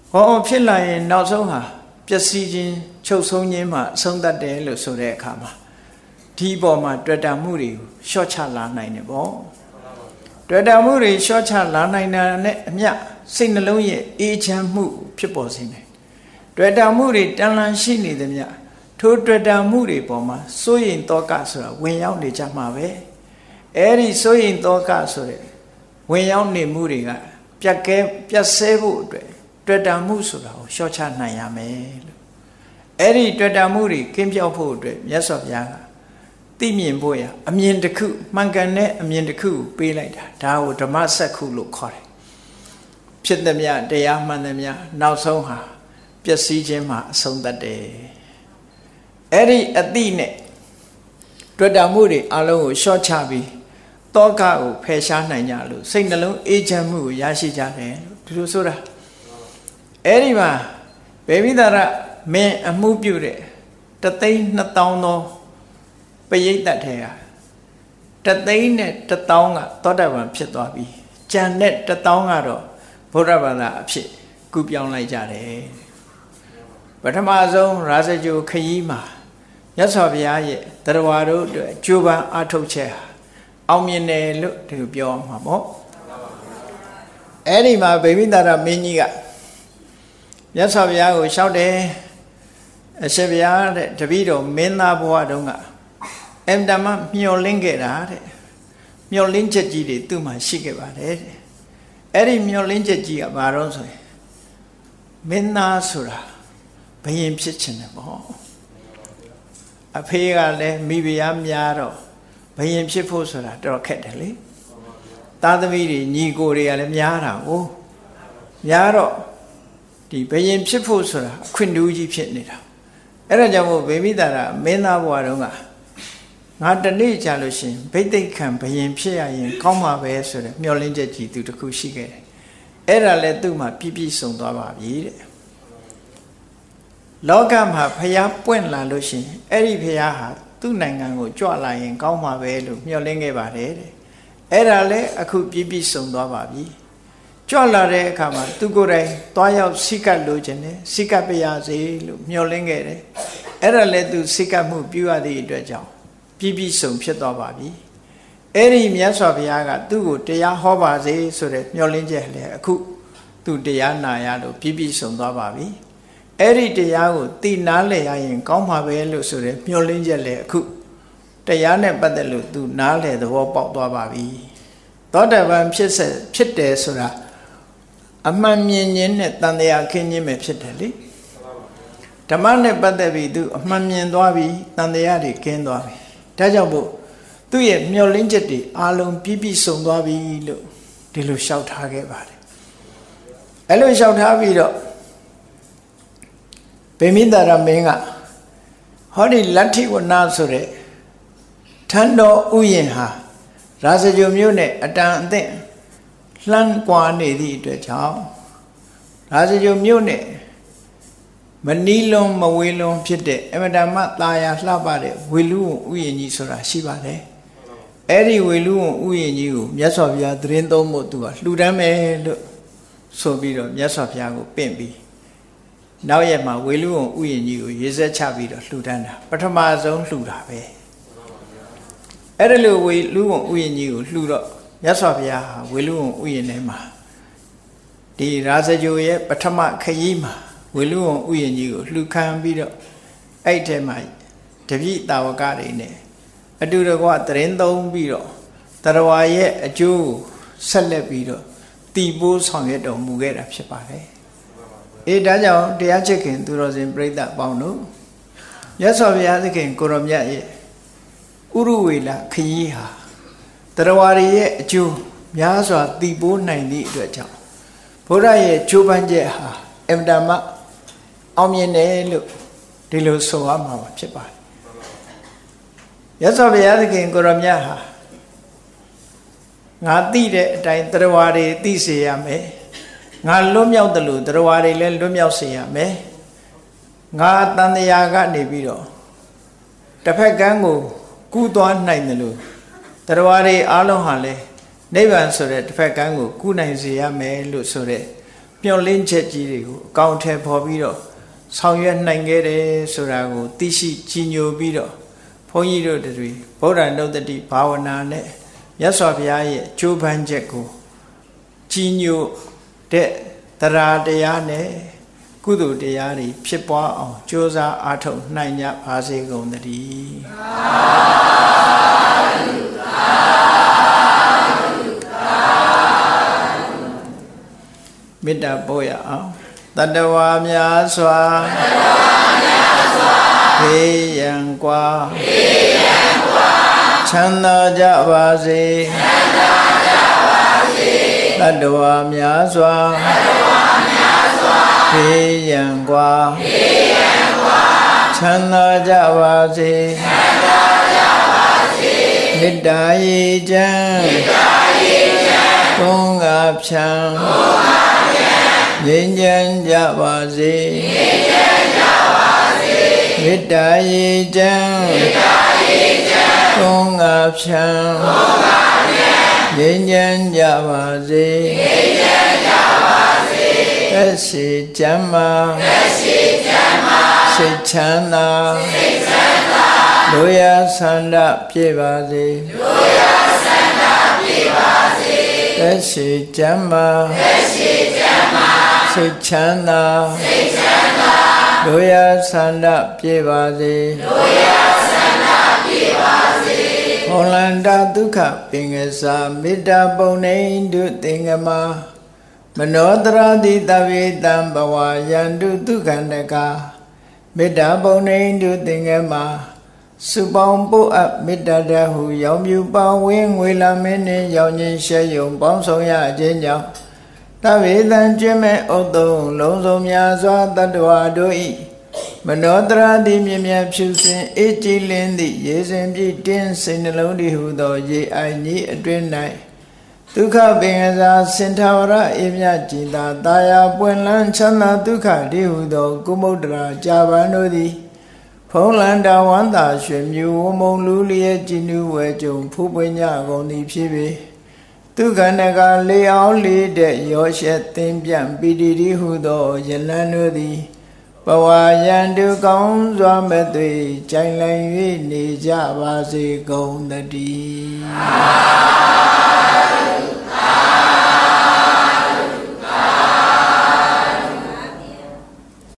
ဟောဖြစ်လာရင်နောက်ဆုံးဟာပျက်စီးခြင်းချုပ်ဆုံးခြင်းမှအဆုံးသတ်တယ်လို့ဆိုတဲ့အခါမှာဒီပေါ်မှာတွေ့တာမှုတွေကိုလျှော့ချလာနိုင်တယ်ပေါ့တွေ့တာမှုတွေလျှော့ချလာနိုင်တာနဲ့အမျှစိတ်နှလုံးရဲ့အေးချမ်းမှုဖြစ်ပေါ်စေတယ်တွေ့တာမှုတွေတန်လန်းရှိနေသည်မြထိုတွေ့တာမှုတွေပေါ်မှာစိုးရိမ်တောကဆိုတာဝင်ရောက်နေကြမှာပဲအဲ့ဒီစိုးရိမ်တောကဆိုတဲ့ဝင်ရောက်နေမှုတွေကပြတ်ဆဲဖို့အတွက်တွေ့တာမှုဆိုတာကိုလျှော့ချနိုင်ရမယ်လို့အဲ့ဒီတွေ့တာမှုတွေကင်းပြောက်ဖို့အတွက်မြတ်စွာဘုရားကသိမြင်ဖို့ရအမြင်တစ်ခုမှန်ကန်တဲ့အမြင်တစ်ခုကိုပေးလိုက်တာဒါကိုဓမ္မစက္ခုလို့ခေါ်တယ်ဖြစ်သည်မြတရားမှန်သည်မြနောက်ဆုံးဟာပျက်စီးခြင်းမှာအဆုံးသတ်တယ်အဲ့ဒီအတိနဲ့တွေ့တာမှုတွေအလုံးကိုလျှော့ချပြီးတောကကိုဖယ်ရှားနိုင်ကြလို့စိတ်နှလုံးအေးချမ်းမှုကိုရရှိကြတယ်လို့ဒီလိုဆိုတာအဲ့ဒီမှာဗေမိသာရမင်းအမှုပြုတဲ့3,200,000သောပရိသတ်ထဲက3,100,000ကသောတာပန်ဖြစ်သွားပြီကျန်တဲ့1,000ကတော့ဗုဒ္ဓဘာသာအဖြစ်ကူပြောင်းလိုက်ကြတယ်ပထမဆုံးရာဇဂိုခရီးမှာမြတ်စွာဘုရားရဲ့တရားဝါတို့အတွက်ကြိုးပမ်းအားထုတ်ချက်ဟာအောင်မြင်တယ်လို့ဒီလိုပြောမှာပေါ့အဲ့ဒီမှာဗေမိသာရမင်းကြီးကမြတ်စွာဘုရားကိုလျှောက်တယ်အရှင်ဘုရားတဲ့တပည့်တော်မင်းသားဘဝတုန်းကအင်တမမျောလင်းခဲ့တာတဲ့မျောလင်းချက်ကြီးတွေသူ့မှာရှိခဲ့ပါတယ်တဲ့အဲ့ဒီမျောလင်းချက်ကြီးကဘာတော့ဆိုရင်မင်းသားဆိုတာဘယင်ဖြစ်ခြင်းတယ်ပေါ့အဖေကလည်းမိဖုရားများတော့ဘယင်ဖြစ်ဖို့ဆိုတာတော်ခက်တယ်လေသားသမီးတွေညီကိုတွေကလည်းများတာကိုများတော့ဒီဘယင်ဖြစ်ဖို့ဆိုတာအခွင့်အရေးကြီးဖြစ်နေတာအဲ့ဒါကြောင့်မို့ဗေမိသာရမင်းသားဘဝတုန်းကငါတနေ့ကြာလို့ရှိရင်ဗိသိက်ခံဘယင်ဖြစ်ရရင်ကောင်းမှာပဲဆိုတဲ့မျှော်လင့်ချက်ကြီးသူတစ်ခုရှိခဲ့တယ်အဲ့ဒါလည်းသူ့မှာပြည့်စုံသွားပါပြီတဲ့လောကမှာဖျားပွင့်လာလို့ရှိရင်အဲ့ဒီဖျားဟာသူ့နိုင်ငံကိုကြွလာရင်ကောင်းမှာပဲလို့မျှော်လင့်ခဲ့ပါတယ်တဲ့အဲ့ဒါလည်းအခုပြည့်စုံသွားပါပြီကြွလာတဲ့အခါမှာသူကိုယ်တိုင်သွားရောက်စိကတ်လိုခြင်းနဲ့စိကတ်ပြရစေလို့မျှော်လင့်ခဲ့တယ်အဲ့ဒါလည်းသူစိကတ်မှုပြုရသည့်အတွက်ကြောင့်ပြည့်စုံဖြစ်သွားပါပြီအဲ့ဒီမြတ်စွာဘုရားကသူ့ကိုတရားဟောပါစေဆိုတဲ့မျှော်လင့်ချက်လည်းအခုသူတရားနာရလို့ပြည့်စုံသွားပါပြီအဲ့ဒီတရားကိုသိနားလည်ရရင်ကောင်းမှာပဲလို့ဆိုတဲ့မျှော်လင့်ချက်လည်းအခုတရားနဲ့ပတ်သက်လို့သူနားလည်သဘောပေါက်သွားပါပြီသောတာပန်ဖြစ်တယ်ဆိုတာအမှန်မြင်ခြင်းနဲ့တန်တရားခင်းခြင်းပဲဖြစ်တယ်လေဓမ္မနဲ့ပတ်သက်ပြီးသူအမှန်မြင်သွားပြီတန်တရားတွေကင်းသွားပြီဒါကြောင့်မို့သူ့ရဲ့မျှော်လင့်ချက်တွေအားလုံးပြည့်စုံသွားပြီလို့ဒီလိုလျှောက်ထားခဲ့ပါတယ်အဲ့လိုလျှောက်ထားပြီးတော့ဗေမိသာရမင်းကဟောဒီလတ္ထိဝနာဆိုတဲ့ထန်းတော်ဥယျာဉ်ဟာရာဇဂိုမြို့နဲ့အတန်အသင့်လှမ်းကွာနေသည့်အတွက်ကြောင့်ရာဇဂိုမြို့နဲ့မနီးလွန်မဝေးလွန်ဖြစ်တဲ့အမတမသာယာလှပတဲ့ဝေလူဝဥယျာဉ်ကြီးဆိုတာရှိပါတယ်အဲ့ဒီဝေလူဝဥယျာဉ်ကြီးကိုမြတ်စွာဘုရားသတင်းသုံးဖို့သူကလှူဒန်းမယ်လို့ဆိုပြီးတော့မြတ်စွာဘုရားကိုပင့်ပြီးနောက်ရက်မှာဝေလူဝဥယျာဉ်ကြီးကိုရေစက်ချပြီးတော့လှူဒန်းတာပထမဆုံးလှူတာပဲအဲ့ဒါလို့ဝေလူဝဥယျာဉ်ကြီးကိုလှူတော့မြတ်စွာဘုရားဟာဝေလူဝဥယျာဉ်ထဲမှာဒီရာဇဂိုရဲ့ပထမခရီးမှာဝေလူဝဥယျာဉ်ကြီးကိုလှူခံပြီးတော့အဲ့ထဲမှာတပည့်တာဝကတွေနဲ့အတူတကွသတင်းသုံးပြီးတော့တရားဝါရဲ့အကျိုးဆက်လက်ပြီးတော့တည်ပိုးဆောင်ရွက်တော်မူခဲ့တာဖြစ်ပါတယ်ဒါကြောင့်တရားချစ်ခင်သူတော်စင်ပြိဿပေါင်းတို့မြတ်စွာဘုရားသခင်ကိုရောမြတ်ရဲ့ဥရဝေလခရီးဟာတရားဝါရဲ့အကျိုးများစွာတည်ပိုးနိုင်သည့်အတွက်ကြောင့်ဘုရားရဲ့ကြိုးပမ်းချက်ဟာအမတမအောင်မြင်တယ်လို့ဒီလိုဆိုရမှာဖြစ်ပါတယ်မြတ်စွာဘုရားသခင်ကိုရောမြတ်ဟာငါသိတဲ့အတိုင်းတရားဝါတွေသိစေရမယ်ငါလွတ်မြောက်တယ်လို့တရားဝါတွေလည်းလွတ်မြောက်စေရမယ်ငါတန်တရားကနေပြီးတော့တစ်ဖက်ကန်းကိုကူးသွားနိုင်တယ်လို့တရားဝါတွေအားလုံးဟာလည်းနိဗ္ဗာန်ဆိုတဲ့တစ်ဖက်ကန်းကိုကူးနိုင်စေရမယ်လို့ဆိုတဲ့မျှော်လင့်ချက်ကြီးတွေကိုအကောင့်ထဲပေါ်ပြီးတော့ဆောင်ရွက်နိုင်ခဲ့တယ်ဆိုတာကိုသိရှိကြီးညိုပြီးတော့ဘုန်းကြီးတို့တွေဗုဒ္ဓနုတ္တိဘာဝနာနဲ့မြတ်စွာဘုရားရဲ့ကြိုးပမ်းချက်ကိုကြီးညိုတဲ့တရားတရားနဲ့ကုသိုလ်တရားတွေဖြစ်ပွားအောင်ကြိုးစားအားထုတ်နိုင်ကြပါစေကုန်သတည်းမေတ္တာပို့ရအောင်တတဝါများစွာဘေးရန်ကွာချမ်းသာကြပါစေတတဝါများစွာဘေးရန်ကွာချမ်းသာကြပါစေမေတ္တာရေချမ်းကုန်းငါဖြံငြိမ်းချမ်းကြပါစေမေတ္တာရေချမ်းကုန်းငါဖြံငြိမ်းချမ်းကြပါစေသက်ရှိချမ်းသာစိတ်ချမ်းသာလူရဆန္ဒပြေပါစေသက်ရှိချမ်းသာစိတ်ချမ်းသာလူရဆန္ဒပြေပါစေဟောလန္တာဒုက္ခပင်ကစားမေတ္တာပုံနေတုသင်္ကမမနောတရာတိတဝေတံဘဝယန္တုဒုက္ခန္တကမေတ္တာပုံနေတုသင်္ကမစုပေါင်းပို့အပ်မေတ္တာတဟုရောင်မြူပါဝင်းငွေလာမင်းနှင့်ရောင်ခြင်းရှဲယုံပေါင်းဆောင်ရခြင်းကြောင့်တဝေတံကျွမ်းမဲ့ဥဒ္ဒုံလုံးစုံများစွာတတ္တဝါတို့ဤမနောတရာတိမြင်မြဖြူစင်အေးကြည်လင်းသည့်ရေစင်ပြည့်တင်းစိတ်နှလုံးတည်ဟုသောရေအိုင်ကြီးအတွင်း၌ဒုက္ခပင်ကစားစင်ထာဝရအေးမြကြည်သာတာယာပွင့်လန်းချမ်းသာဒုက္ခတည်ဟုသောကုမုဒ္ဒရာကြာပန်တို့သည်ဖုံးလန်တာဝန္တာရွှေမြူဝမုံလူလျက်ကြည်နူးဝဲကြုံဖူးပွင့်ကြကုန်သည်ဖြစ်ပေဒုက္ခနကလေအောင်လေးတဲ့ရောရှက်သင်ပြန့်ပီတိတိဟုသောယလန်တို့သည်ဘဝယန္တုကောင်းစွာမဲ့သွေကြိုင်လည်၍နေကြပါစေကုန်သတည်း